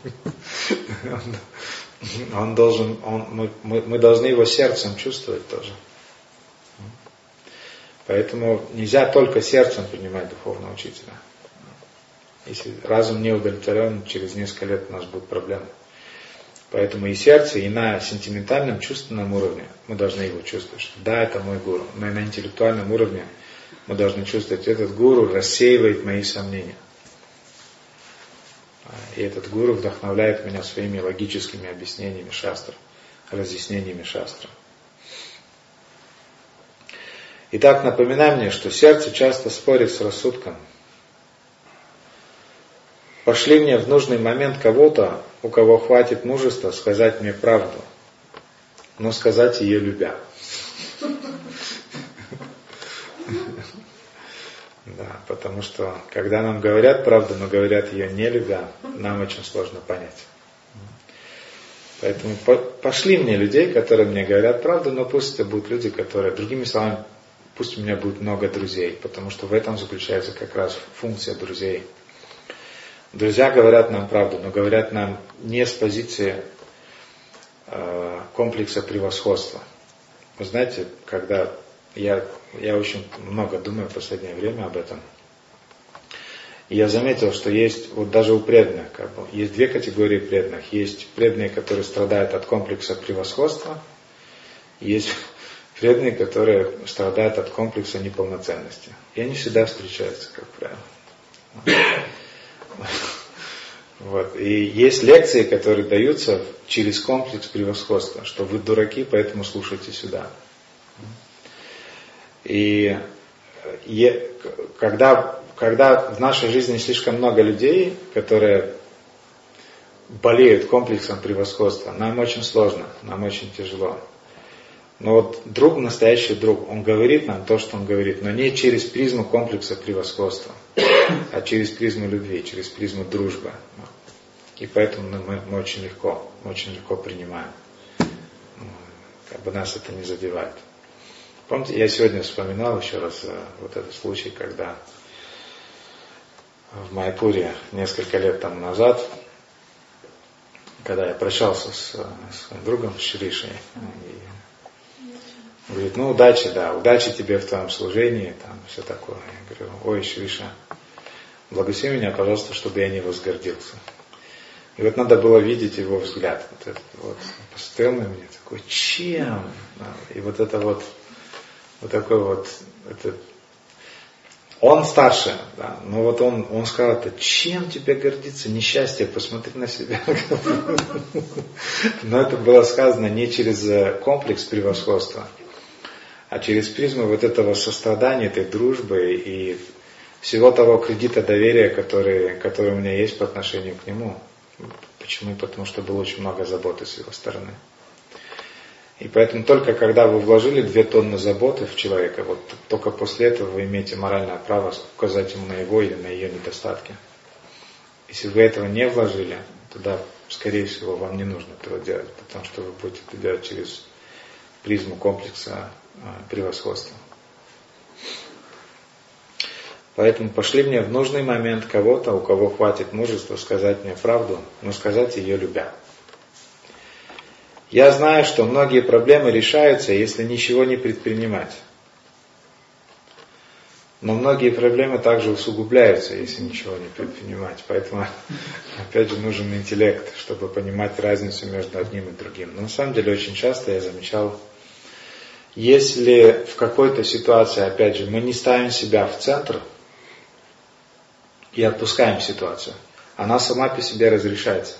Мы должны его сердцем чувствовать тоже. Поэтому нельзя только сердцем принимать духовного учителя. Если разум не удовлетворен, через несколько лет у нас будут проблемы. Поэтому и сердце, и на сентиментальном, чувственном уровне мы должны его чувствовать, что да, это мой гуру. Но и на интеллектуальном уровне мы должны чувствовать, этот гуру рассеивает мои сомнения. И этот гуру вдохновляет меня своими логическими объяснениями шастр, разъяснениями шастра. Итак, напоминай мне, что сердце часто спорит с рассудком. Пошли мне в нужный момент кого-то, у кого хватит мужества сказать мне правду, но сказать ее любя. Да, потому что, когда нам говорят правду, но говорят ее не любя, нам очень сложно понять. Поэтому пошли мне людей, которые мне говорят правду, но пусть это будут люди, которые, другими словами, пусть у меня будет много друзей, потому что в этом заключается как раз функция друзей. Друзья говорят нам правду, но говорят нам не с позиции комплекса превосходства. Вы знаете, когда Я очень много думаю в последнее время об этом. И я заметил, что есть, вот даже у преданных, есть две категории преданных. Есть преданные, которые страдают от комплекса превосходства. Есть преданные, которые страдают от комплекса неполноценности. И они всегда встречаются, как правило. Вот. И есть лекции, которые даются через комплекс превосходства, что вы дураки, поэтому слушайте сюда. И когда в нашей жизни слишком много людей, которые болеют комплексом превосходства, нам очень сложно, нам очень тяжело. Но вот друг, настоящий друг, он говорит нам то, что он говорит, но не через призму комплекса превосходства, а через призму любви, через призму дружбы. И поэтому мы очень легко принимаем. Нас это не задевает. Помните, я сегодня вспоминал еще раз вот этот случай, когда в Майпуре несколько лет тому назад, когда я прощался с своим другом, с Шришей, и говорит, удачи тебе в твоем служении, там все такое. Я говорю, ой, Шриша, благослови меня, пожалуйста, чтобы я не возгордился. И вот надо было видеть его взгляд. Вот этот вот, посмотрел на меня, такой, чем? И вот это вот такой вот, он старше, да, но вот он сказал, это чем тебе гордиться, несчастье, посмотри на себя. Но это было сказано не через комплекс превосходства, а через призму вот этого сострадания, этой дружбы и всего того кредита доверия, который у меня есть по отношению к нему. Почему? Потому что было очень много заботы с его стороны. И поэтому только когда вы вложили 2 тонны заботы в человека, вот только после этого вы имеете моральное право указать ему на его или на ее недостатки. Если вы этого не вложили, тогда, скорее всего, вам не нужно этого делать, потому что вы будете это делать через призму комплекса превосходства. Поэтому пошли мне в нужный момент кого-то, у кого хватит мужества сказать мне правду, но сказать ее любя. Я знаю, что многие проблемы решаются, если ничего не предпринимать. Но многие проблемы также усугубляются, если ничего не предпринимать. Поэтому, опять же, нужен интеллект, чтобы понимать разницу между одним и другим. Но на самом деле, очень часто я замечал, если в какой-то ситуации, опять же, мы не ставим себя в центр и отпускаем ситуацию, она сама по себе разрешается.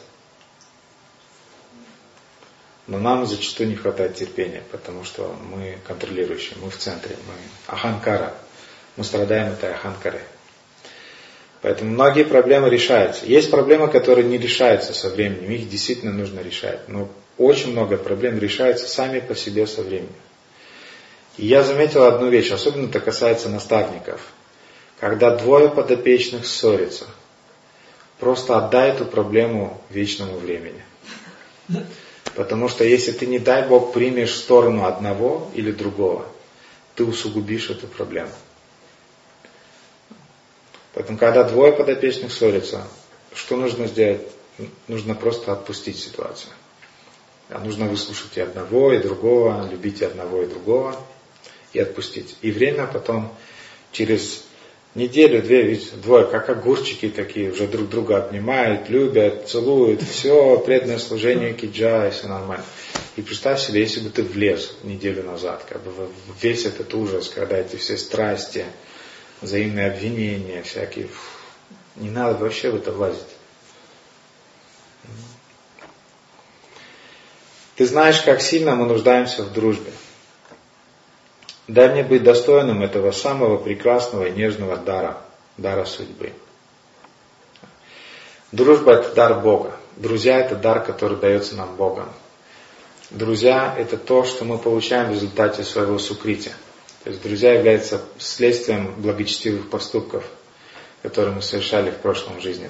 Но нам зачастую не хватает терпения, потому что мы контролирующие, мы в центре, мы аханкара, мы страдаем этой аханкарой. Поэтому многие проблемы решаются. Есть проблемы, которые не решаются со временем, их действительно нужно решать. Но очень много проблем решаются сами по себе со временем. И я заметил одну вещь, особенно это касается наставников. Когда 2 подопечных ссорятся, просто отдай эту проблему вечному времени. Потому что если ты, не дай Бог, примешь сторону одного или другого, ты усугубишь эту проблему. Поэтому, когда 2 подопечных ссорятся, что нужно сделать? Нужно просто отпустить ситуацию. Нужно выслушать и одного, и другого, любить и одного, и другого, и отпустить. И время потом, через неделю, 2, ведь 2, как огурчики такие, уже друг друга обнимают, любят, целуют, все, преданное служение киджа, все нормально. И представь себе, если бы ты влез неделю назад, весь этот ужас, когда эти все страсти, взаимные обвинения всякие, не надо вообще в это влазить. Ты знаешь, как сильно мы нуждаемся в дружбе. Дай мне быть достойным этого самого прекрасного и нежного дара судьбы. Дружба – это дар Бога. Друзья – это дар, который дается нам Богом. Друзья – это то, что мы получаем в результате своего сукрити. То есть друзья являются следствием благочестивых поступков, которые мы совершали в прошлом жизни.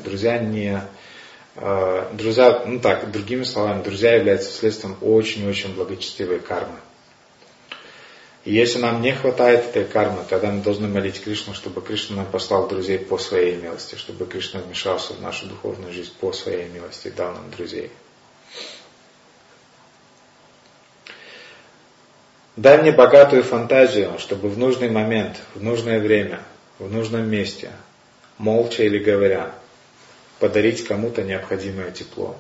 Другими словами, друзья являются следствием очень-очень благочестивой кармы. И если нам не хватает этой кармы, тогда мы должны молить Кришну, чтобы Кришна нам послал друзей по своей милости, чтобы Кришна вмешался в нашу духовную жизнь по своей милости и дал нам друзей. Дай мне богатую фантазию, чтобы в нужный момент, в нужное время, в нужном месте, молча или говоря, подарить кому-то необходимое тепло.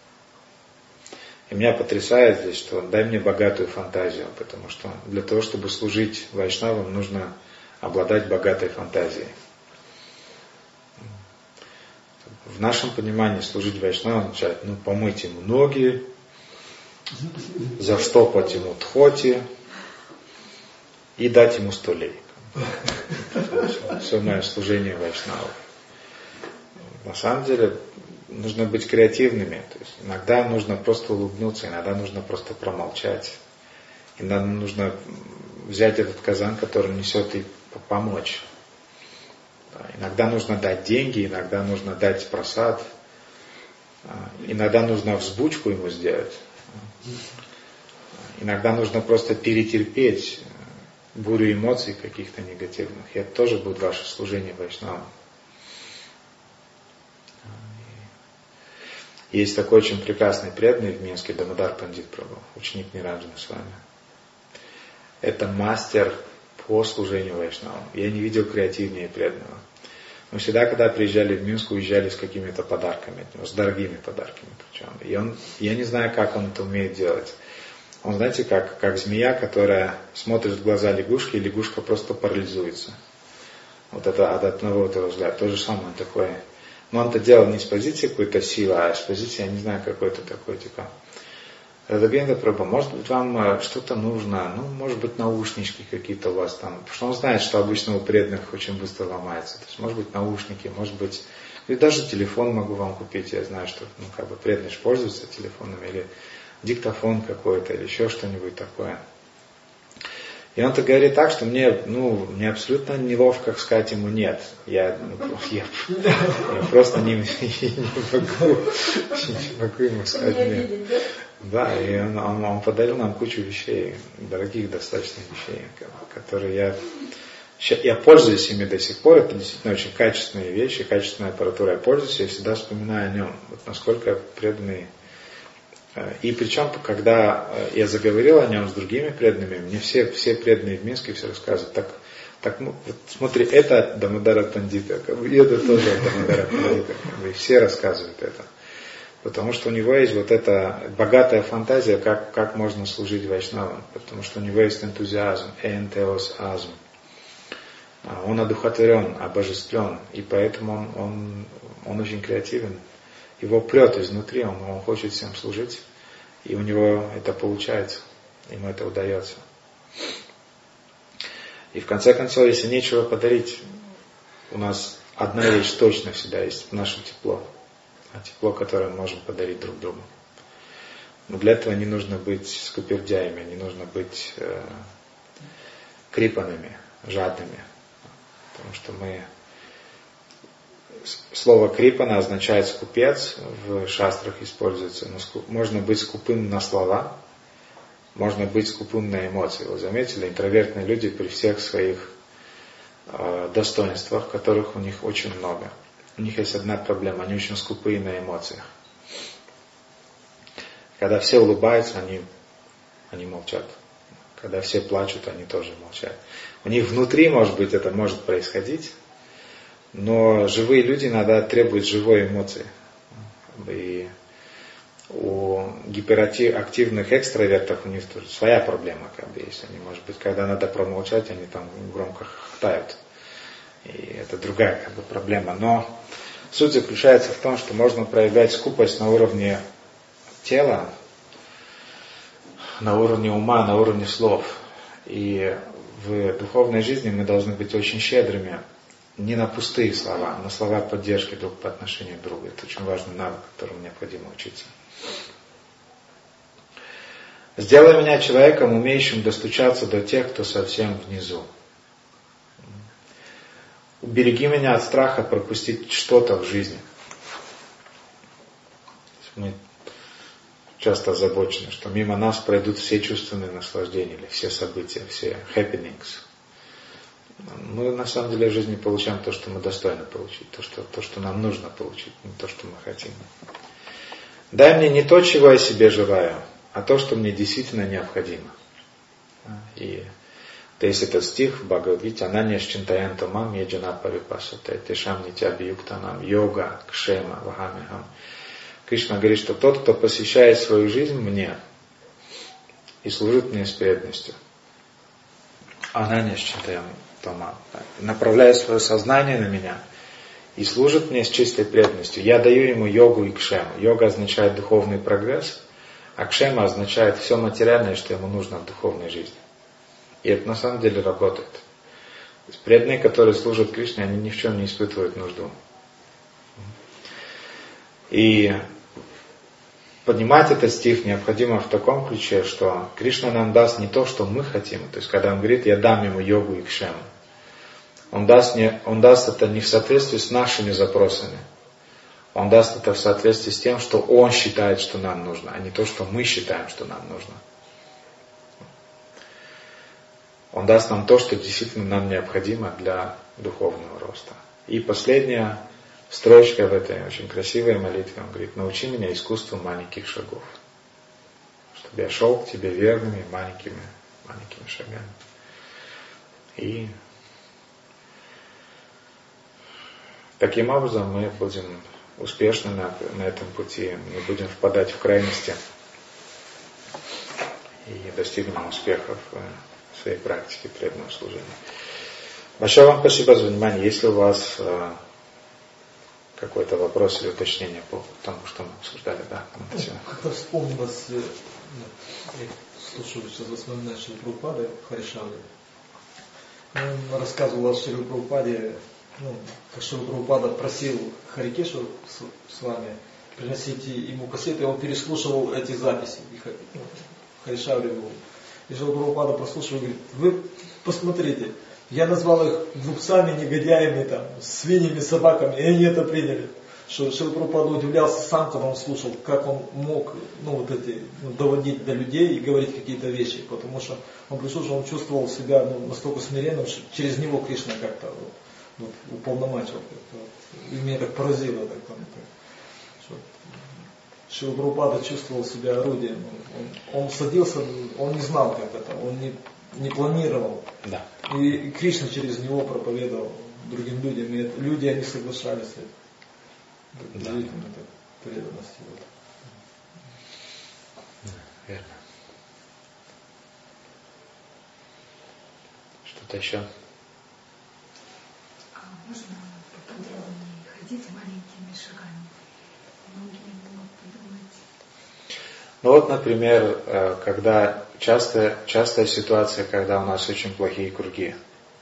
И меня потрясает здесь, что дай мне богатую фантазию, потому что для того, чтобы служить вайшнавам, нужно обладать богатой фантазией. В нашем понимании служить вайшнавам означает, помыть ему ноги, заштопать ему тхоти и дать ему 100 лей. Все мое служение вайшнаву. На самом деле нужно быть креативными. То есть иногда нужно просто улыбнуться, иногда нужно просто промолчать. Иногда нужно взять этот казан, который несет, и помочь. Иногда нужно дать деньги, иногда нужно дать просад. Иногда нужно взбучку ему сделать. Иногда нужно просто перетерпеть бурю эмоций каких-то негативных. И это тоже будет ваше служение вайшнавам. Есть такой очень прекрасный преданный в Минске, Дамодар Пандит Прабху, ученик Ниранджана с вами. Это мастер по служению вайшнавам. Я не видел креативнее преданного. Мы всегда, когда приезжали в Минск, уезжали с какими-то подарками от него, с дорогими подарками причем. Я не знаю, как он это умеет делать. Он, знаете, как змея, которая смотрит в глаза лягушки, и лягушка просто парализуется. Вот это от одного этого взгляда. То же самое он такой. Но он это делал не с позиции какой-то силы, а с позиции, я не знаю, какой-то такой, типа, Радхагенда Прабху, может быть, вам что-то нужно, может быть, наушнички какие-то у вас там, потому что он знает, что обычно у преданных очень быстро ломается. То есть, может быть, наушники, может быть, и даже телефон могу вам купить, я знаю, что, преданные же пользуются телефонами, или диктофон какой-то, или еще что-нибудь такое. И он-то говорит так, что мне абсолютно неловко сказать ему нет. Я просто не могу ему сказать нет. Да, и он подарил нам кучу вещей, дорогих достаточно вещей, которые я пользуюсь ими до сих пор. Это действительно очень качественные вещи, качественная аппаратура. Я пользуюсь, я всегда вспоминаю о нем. Вот насколько преданный. И причем, когда я заговорил о нем с другими преданными, мне все преданные в Минске все рассказывают, вот смотри, это Дамодара Пандита, и это тоже Дамодара Пандита, и все рассказывают это. Потому что у него есть вот эта богатая фантазия, как можно служить вайшнавам, потому что у него есть энтузиазм, энтеосазм. Он одухотворен, обожествлен, и поэтому он очень креативен. Его прет изнутри, он хочет всем служить, и у него это получается, ему это удается. И в конце концов, если нечего подарить, у нас одна вещь точно всегда есть, наше тепло. Тепло, которое мы можем подарить друг другу. Но для этого не нужно быть скупердяями, не нужно быть крипанами, жадными. Потому что слово крипана означает скупец, в шастрах используется. Но можно быть скупым на слова, можно быть скупым на эмоции. Вы заметили, интровертные люди при всех своих достоинствах, которых у них очень много. У них есть одна проблема, они очень скупые на эмоциях. Когда все улыбаются, они молчат. Когда все плачут, они тоже молчат. У них внутри, может быть, это может происходить, но живые люди иногда требуют живой эмоции. И у гиперактивных экстравертов у них тоже своя проблема, есть. Они, может быть, когда надо промолчать, они там громко хохотают. И это другая проблема. Но суть заключается в том, что можно проявлять скупость на уровне тела, на уровне ума, на уровне слов. И в духовной жизни мы должны быть очень щедрыми не на пустые слова, а на слова поддержки друг по отношению к другу. Это очень важный навык, которому необходимо учиться. Сделай меня человеком, умеющим достучаться до тех, кто совсем внизу. Убереги меня от страха пропустить что-то в жизни. Мы часто озабочены, что мимо нас пройдут все чувственные наслаждения, или все события, все happenings. Мы на самом деле в жизни получаем то, что мы достойны получить, то, что нам нужно получить, не то, что мы хотим. Дай мне не то, чего я себе желаю, а то, что мне действительно необходимо. И то есть этот стих в Бхагавад-гите: «Ананья счинтаянта мам еджана парипасуте тешам нитябиюктанам йога кшема вахамихам». Кришна говорит, что тот, кто посвящает свою жизнь мне и служит мне с преданностью, ананья счинтаянта мам, направляет свое сознание на меня и служит мне с чистой преданностью, я даю ему йогу и кшему. Йога означает духовный прогресс, а кшема означает все материальное, что ему нужно в духовной жизни. И это на самом деле работает. То есть преданные, которые служат Кришне, они ни в чем не испытывают нужду. И понимать этот стих необходимо в таком ключе, что Кришна нам даст не то, что мы хотим. То есть когда он говорит: я дам ему йогу и кшему, он даст это не в соответствии с нашими запросами. Он даст это в соответствии с тем, что он считает, что нам нужно, а не то, что мы считаем, что нам нужно. Он даст нам то, что действительно нам необходимо для духовного роста. И последняя строчка в этой очень красивой молитве, он говорит: научи меня искусству маленьких шагов, чтобы я шел к тебе верными маленькими шагами. И таким образом мы будем успешны на этом пути, не будем впадать в крайности и достигнем успехов в своей практике преданного служения. Большое вам спасибо за внимание. Если у вас какой-то вопрос или уточнение по тому, что мы обсуждали, да? Как-то вспомнилось, я слушаю сейчас воспоминания Шрилы Прабхупады Харишавы. Он рассказывал о Шриле Прабхупаде, как Шрила Прабхупада просил Харикешу с вами приносить ему кассеты, он переслушивал эти записи. Харишавре его. И Шрила Прабхупада прослушивал и говорит: вы посмотрите, я назвал их глупцами, негодяями, свиньями, собаками, и они это приняли. Шрила Прабхупада удивлялся сам, когда он слушал, как он мог доводить до людей и говорить какие-то вещи, потому что он прислушал, он чувствовал себя настолько смиренным, что через него Кришна как-то уполномочил, и меня так поразило. Шрила Прабхупада чувствовал себя орудием. Он садился, он не знал, как это, он не планировал. Да. И Кришна через него проповедовал другим людям, и люди, они соглашались с этим. Удивительно, так, преданность его. Верно. Что-то еще? Можно поподробнее ходить маленькими шагами? Многие могут подумать. Например, когда частая ситуация, когда у нас очень плохие круги.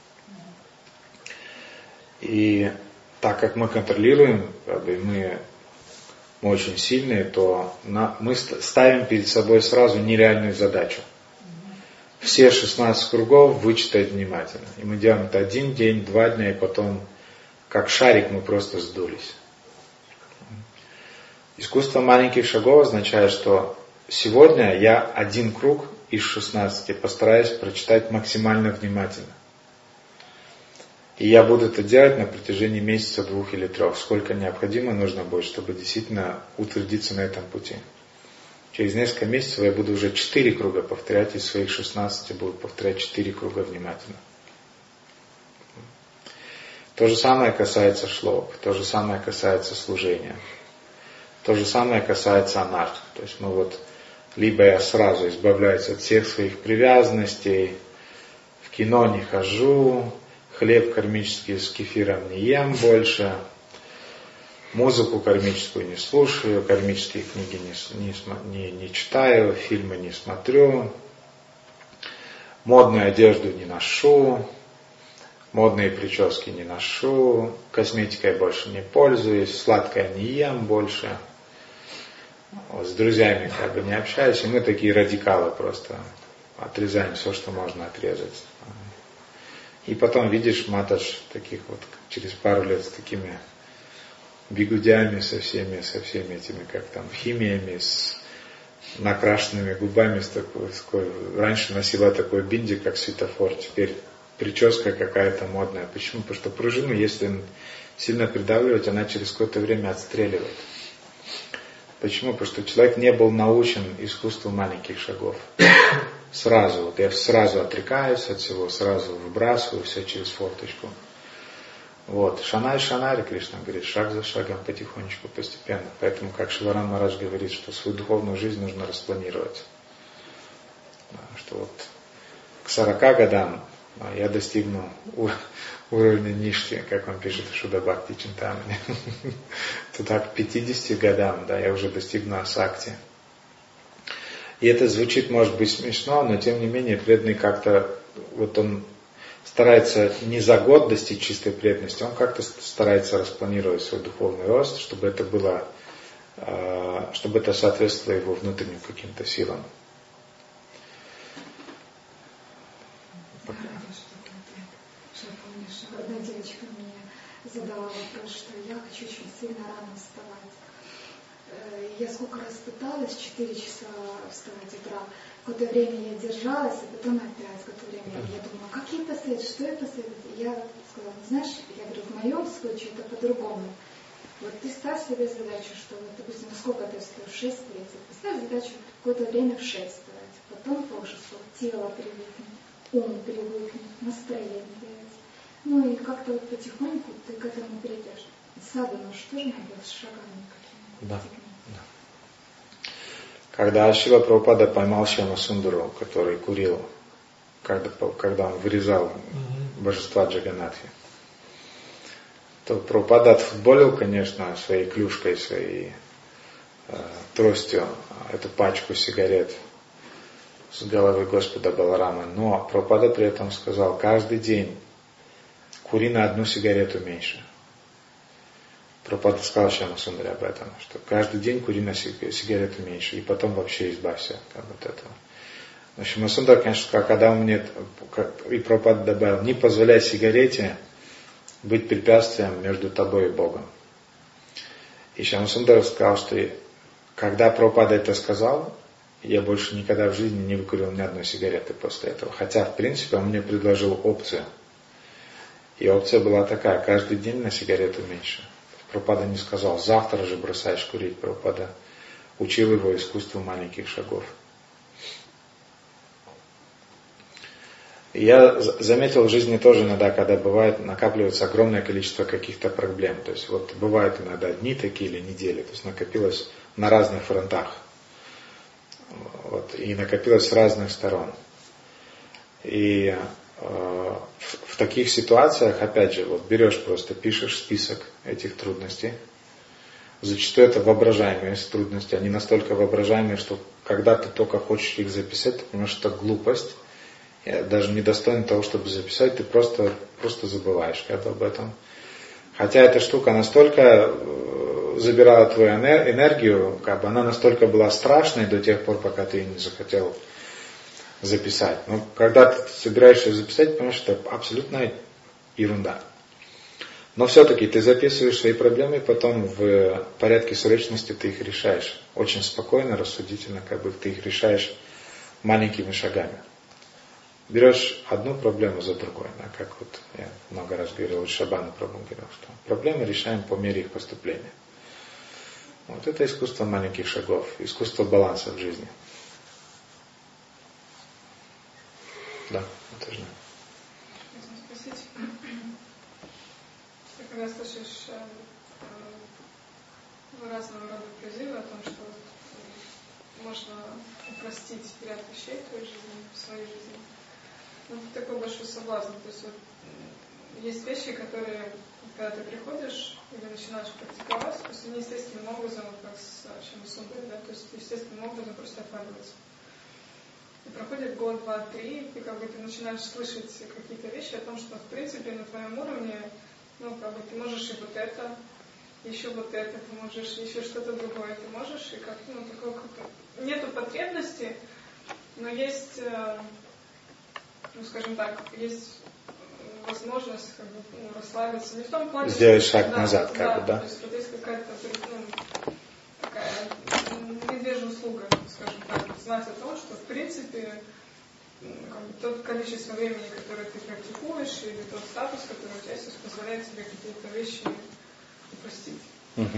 И так как мы контролируем, мы очень сильные, то мы ставим перед собой сразу нереальную задачу. Все 16 кругов вычитать внимательно. И мы делаем это 1 день, 2 дня, и потом, как шарик, мы просто сдулись. Искусство маленьких шагов означает, что сегодня я 1 круг из 16 постараюсь прочитать максимально внимательно. И я буду это делать на протяжении месяца, 2 или 3, сколько необходимо нужно будет, чтобы действительно утвердиться на этом пути. Через несколько месяцев я буду уже 4 круга повторять, из своих 16 буду повторять 4 круга внимательно. То же самое касается шлок, то же самое касается служения, то же самое касается анарх. То есть либо я сразу избавляюсь от всех своих привязанностей, в кино не хожу, хлеб кармический с кефиром не ем больше, музыку кармическую не слушаю, кармические книги не читаю, фильмы не смотрю, модную одежду не ношу, модные прически не ношу, косметикой больше не пользуюсь, сладкое не ем больше, с друзьями не общаюсь, и мы такие радикалы просто отрезаем все, что можно отрезать. И потом видишь Матадж таких через пару лет с такими бигудями, со всеми этими, химиями, с накрашенными губами, с такой, раньше носила такой бинди, как светофор, теперь прическа какая-то модная. Почему? Потому что пружину, если сильно придавливать, она через какое-то время отстреливает. Почему? Потому что человек не был научен искусству маленьких шагов. Сразу. Вот я сразу отрекаюсь от всего, сразу выбрасываю все через форточку. Вот. Шанай, шанай, Кришна говорит, шаг за шагом, потихонечку, постепенно. Поэтому, как Шиваран Махарадж говорит, что свою духовную жизнь нужно распланировать. Что вот к 40 годам я достигну уровня нишки, как он пишет в Шуда Бхакти Чинтамани. То так к 50 годам, да, я уже достигну асакти. И это звучит, может быть, смешно, но тем не менее преданный как-то, вот он старается не за год достичь чистой преданности, он как-то старается распланировать свой духовный рост, чтобы это было, чтобы это соответствовало его внутренним каким-то силам. Одна девочка мне задала вопрос, что я хочу очень сильно рано вставать. Я сколько раз пыталась, 4 часа вставать утра. Какое-то время я держалась, а потом опять какое-то время я думала, как ей посоветовать, что ей посоветовать. И я сказала, ну знаешь, я говорю, в моем случае это по-другому. Вот ты ставь себе задачу, что, вот, допустим, сколько ты встаешь, 6:30, поставь задачу какое-то время в 6 вставать, потом тоже, чтобы тело привыкнет, ум привыкнет, настроение появится. Ну и как-то вот потихоньку ты к этому придешь. Садхану что же надо с шагами какими-то? Да. Когда Шрила Прабхупада поймал Шьяма Сундару, который курил, когда он вырезал божества Джаганатхи, то Прабхупада отфутболил, конечно, своей клюшкой, своей тростью эту пачку сигарет с головы Господа Баларама. Но Прабхупада при этом сказал, каждый день кури на 1 сигарету меньше. Прабхупада сказал Шьяма Сундаре об этом, что каждый день кури на сигарету меньше, и потом вообще избавься от этого. Но Шьяма Сундар, конечно, сказал, когда он мне, и Прабхупада добавил, не позволяй сигарете быть препятствием между тобой и Богом. И Шьяма Сундар сказал, что когда Прабхупада это сказал, я больше никогда в жизни не выкурил ни одной сигареты после этого. Хотя, в принципе, он мне предложил опцию. И опция была такая, каждый день на сигарету меньше. Прабхупада не сказал, завтра же бросаешь курить. Прабхупада учил его искусству маленьких шагов. И я заметил в жизни тоже иногда, когда бывает, накапливается огромное количество каких-то проблем. То есть вот бывают иногда дни такие или недели, то есть накопилось на разных фронтах. Вот, и накопилось с разных сторон. И в таких ситуациях, опять же, вот берешь просто, пишешь список этих трудностей. Зачастую это воображаемые трудности. Они настолько воображаемые, что когда ты только хочешь их записать, ты понимаешь, что это глупость. Даже недостойно того, чтобы записать, ты просто забываешь об этом. Хотя эта штука настолько забирала твою энергию, она настолько была страшной до тех пор, пока ты ее не захотел записать. Но когда ты собираешься записать, понимаешь, что это абсолютная ерунда. Но все-таки ты записываешь свои проблемы, и потом в порядке срочности ты их решаешь. Очень спокойно, рассудительно, ты их решаешь маленькими шагами. Берешь одну проблему за другой. Да, как вот я много раз говорил, Шабана Прабху говорил, что проблемы решаем по мере их поступления. Вот это искусство маленьких шагов, искусство баланса в жизни. Да, это же. Можно спросить, ты когда слышишь разного рода призывы о том, что можно упростить ряд вещей в твоей жизни, в своей жизни, ну, такой большой соблазн. То есть вот, есть вещи, которые, когда ты приходишь или начинаешь практиковать, то есть они естественным образом, вот как с Шьяма Сундаром, да, то есть естественным образом просто отваливаются. И проходит год, 2, 3, и ты начинаешь слышать какие-то вещи о том, что в принципе на твоем уровне, ты можешь и вот это, еще вот это, ты можешь еще что-то другое, ты можешь, и нету потребности, но есть, скажем так, есть возможность расслабиться. Не в том плане, сделать шаг назад, да? Да? То есть вот есть какая-то такая медвежья услуга, скажем так, знать о том, что в принципе тот количество времени, которое ты практикуешь, или тот статус, который у тебя сейчас позволяет тебе какие-то вещи упростить.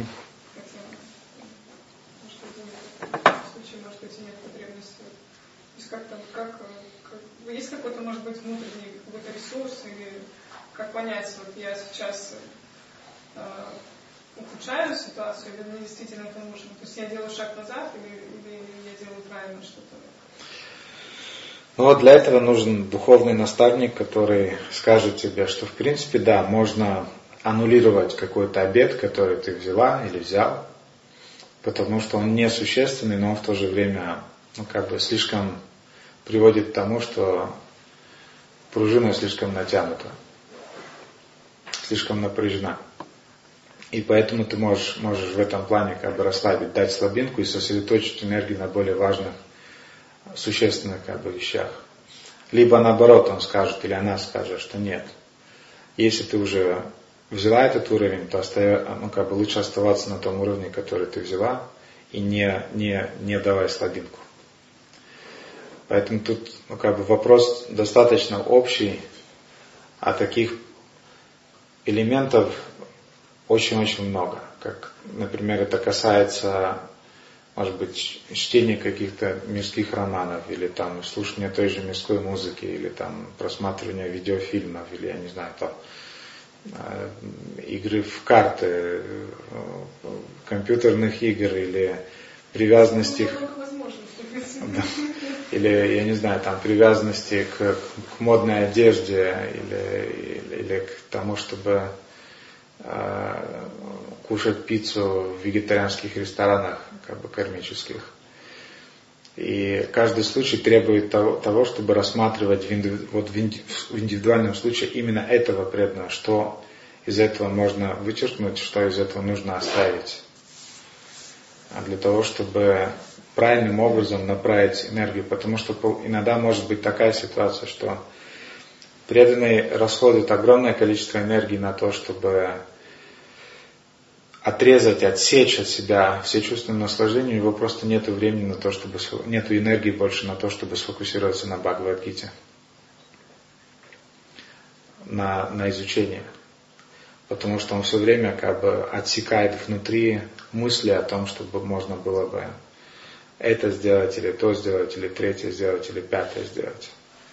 Хотя, может быть, в случае, может быть, и нет потребности есть как-то, есть какой-то, может быть, внутренний какой-то ресурс, или как понять, вот я сейчас ухудшаю ситуацию, или мне действительно это нужно? То есть я делаю шаг назад, или я делаю правильно что-то? Ну вот для этого нужен духовный наставник, который скажет тебе, что в принципе, да, можно аннулировать какой-то обет, который ты взяла или взял, потому что он несущественный, но он в то же время, слишком приводит к тому, что пружина слишком натянута, слишком напряжена. И поэтому ты можешь в этом плане расслабить, дать слабинку и сосредоточить энергию на более важных, существенных вещах. Либо наоборот он скажет, или она скажет, что нет. Если ты уже взяла этот уровень, то лучше оставаться на том уровне, который ты взяла, и не давай слабинку. Поэтому тут вопрос достаточно общий, а таких элементов очень-очень много. Как, например, это касается, может быть, чтения каких-то мирских романов, или слушания той же мирской музыки, или просматривания видеофильмов, или, я не знаю, игры в карты, компьютерных игр, или привязанности или, я не знаю, привязанности к модной одежде, или к тому, чтобы кушать пиццу в вегетарианских ресторанах, кармических. И каждый случай требует того, чтобы рассматривать в индивидуальном случае именно этого преданного, что из этого можно вычеркнуть, что из этого нужно оставить. А для того, чтобы правильным образом направить энергию, потому что иногда может быть такая ситуация, что преданный расходует огромное количество энергии на то, чтобы отрезать, отсечь от себя все чувственные наслаждения, у него просто нет времени на то, нет энергии больше на то, чтобы сфокусироваться на Бхагавад-гите, на изучение. Потому что он все время отсекает внутри мысли о том, чтобы можно было бы это сделать, или то сделать, или третье сделать, или пятое сделать.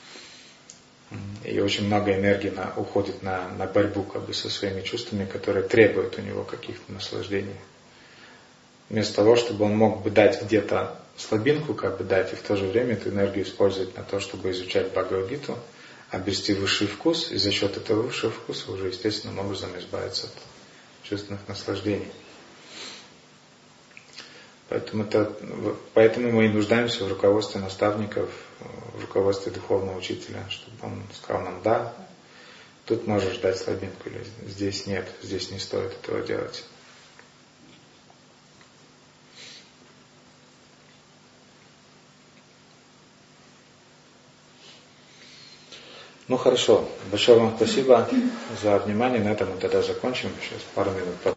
И очень много энергии уходит на борьбу со своими чувствами, которые требуют у него каких-то наслаждений. Вместо того, чтобы он мог бы дать где-то слабинку, дать, и в то же время эту энергию использовать на то, чтобы изучать Бхагавад-гиту, обрести высший вкус, и за счет этого высшего вкуса уже естественным образом избавиться от чувственных наслаждений. Поэтому мы и нуждаемся в руководстве наставников, в руководстве духовного учителя, чтобы он сказал нам: да, тут можешь дать слабинку, или здесь нет, здесь не стоит этого делать. Ну хорошо, большое вам спасибо за внимание, на этом мы тогда закончим, сейчас пару минут.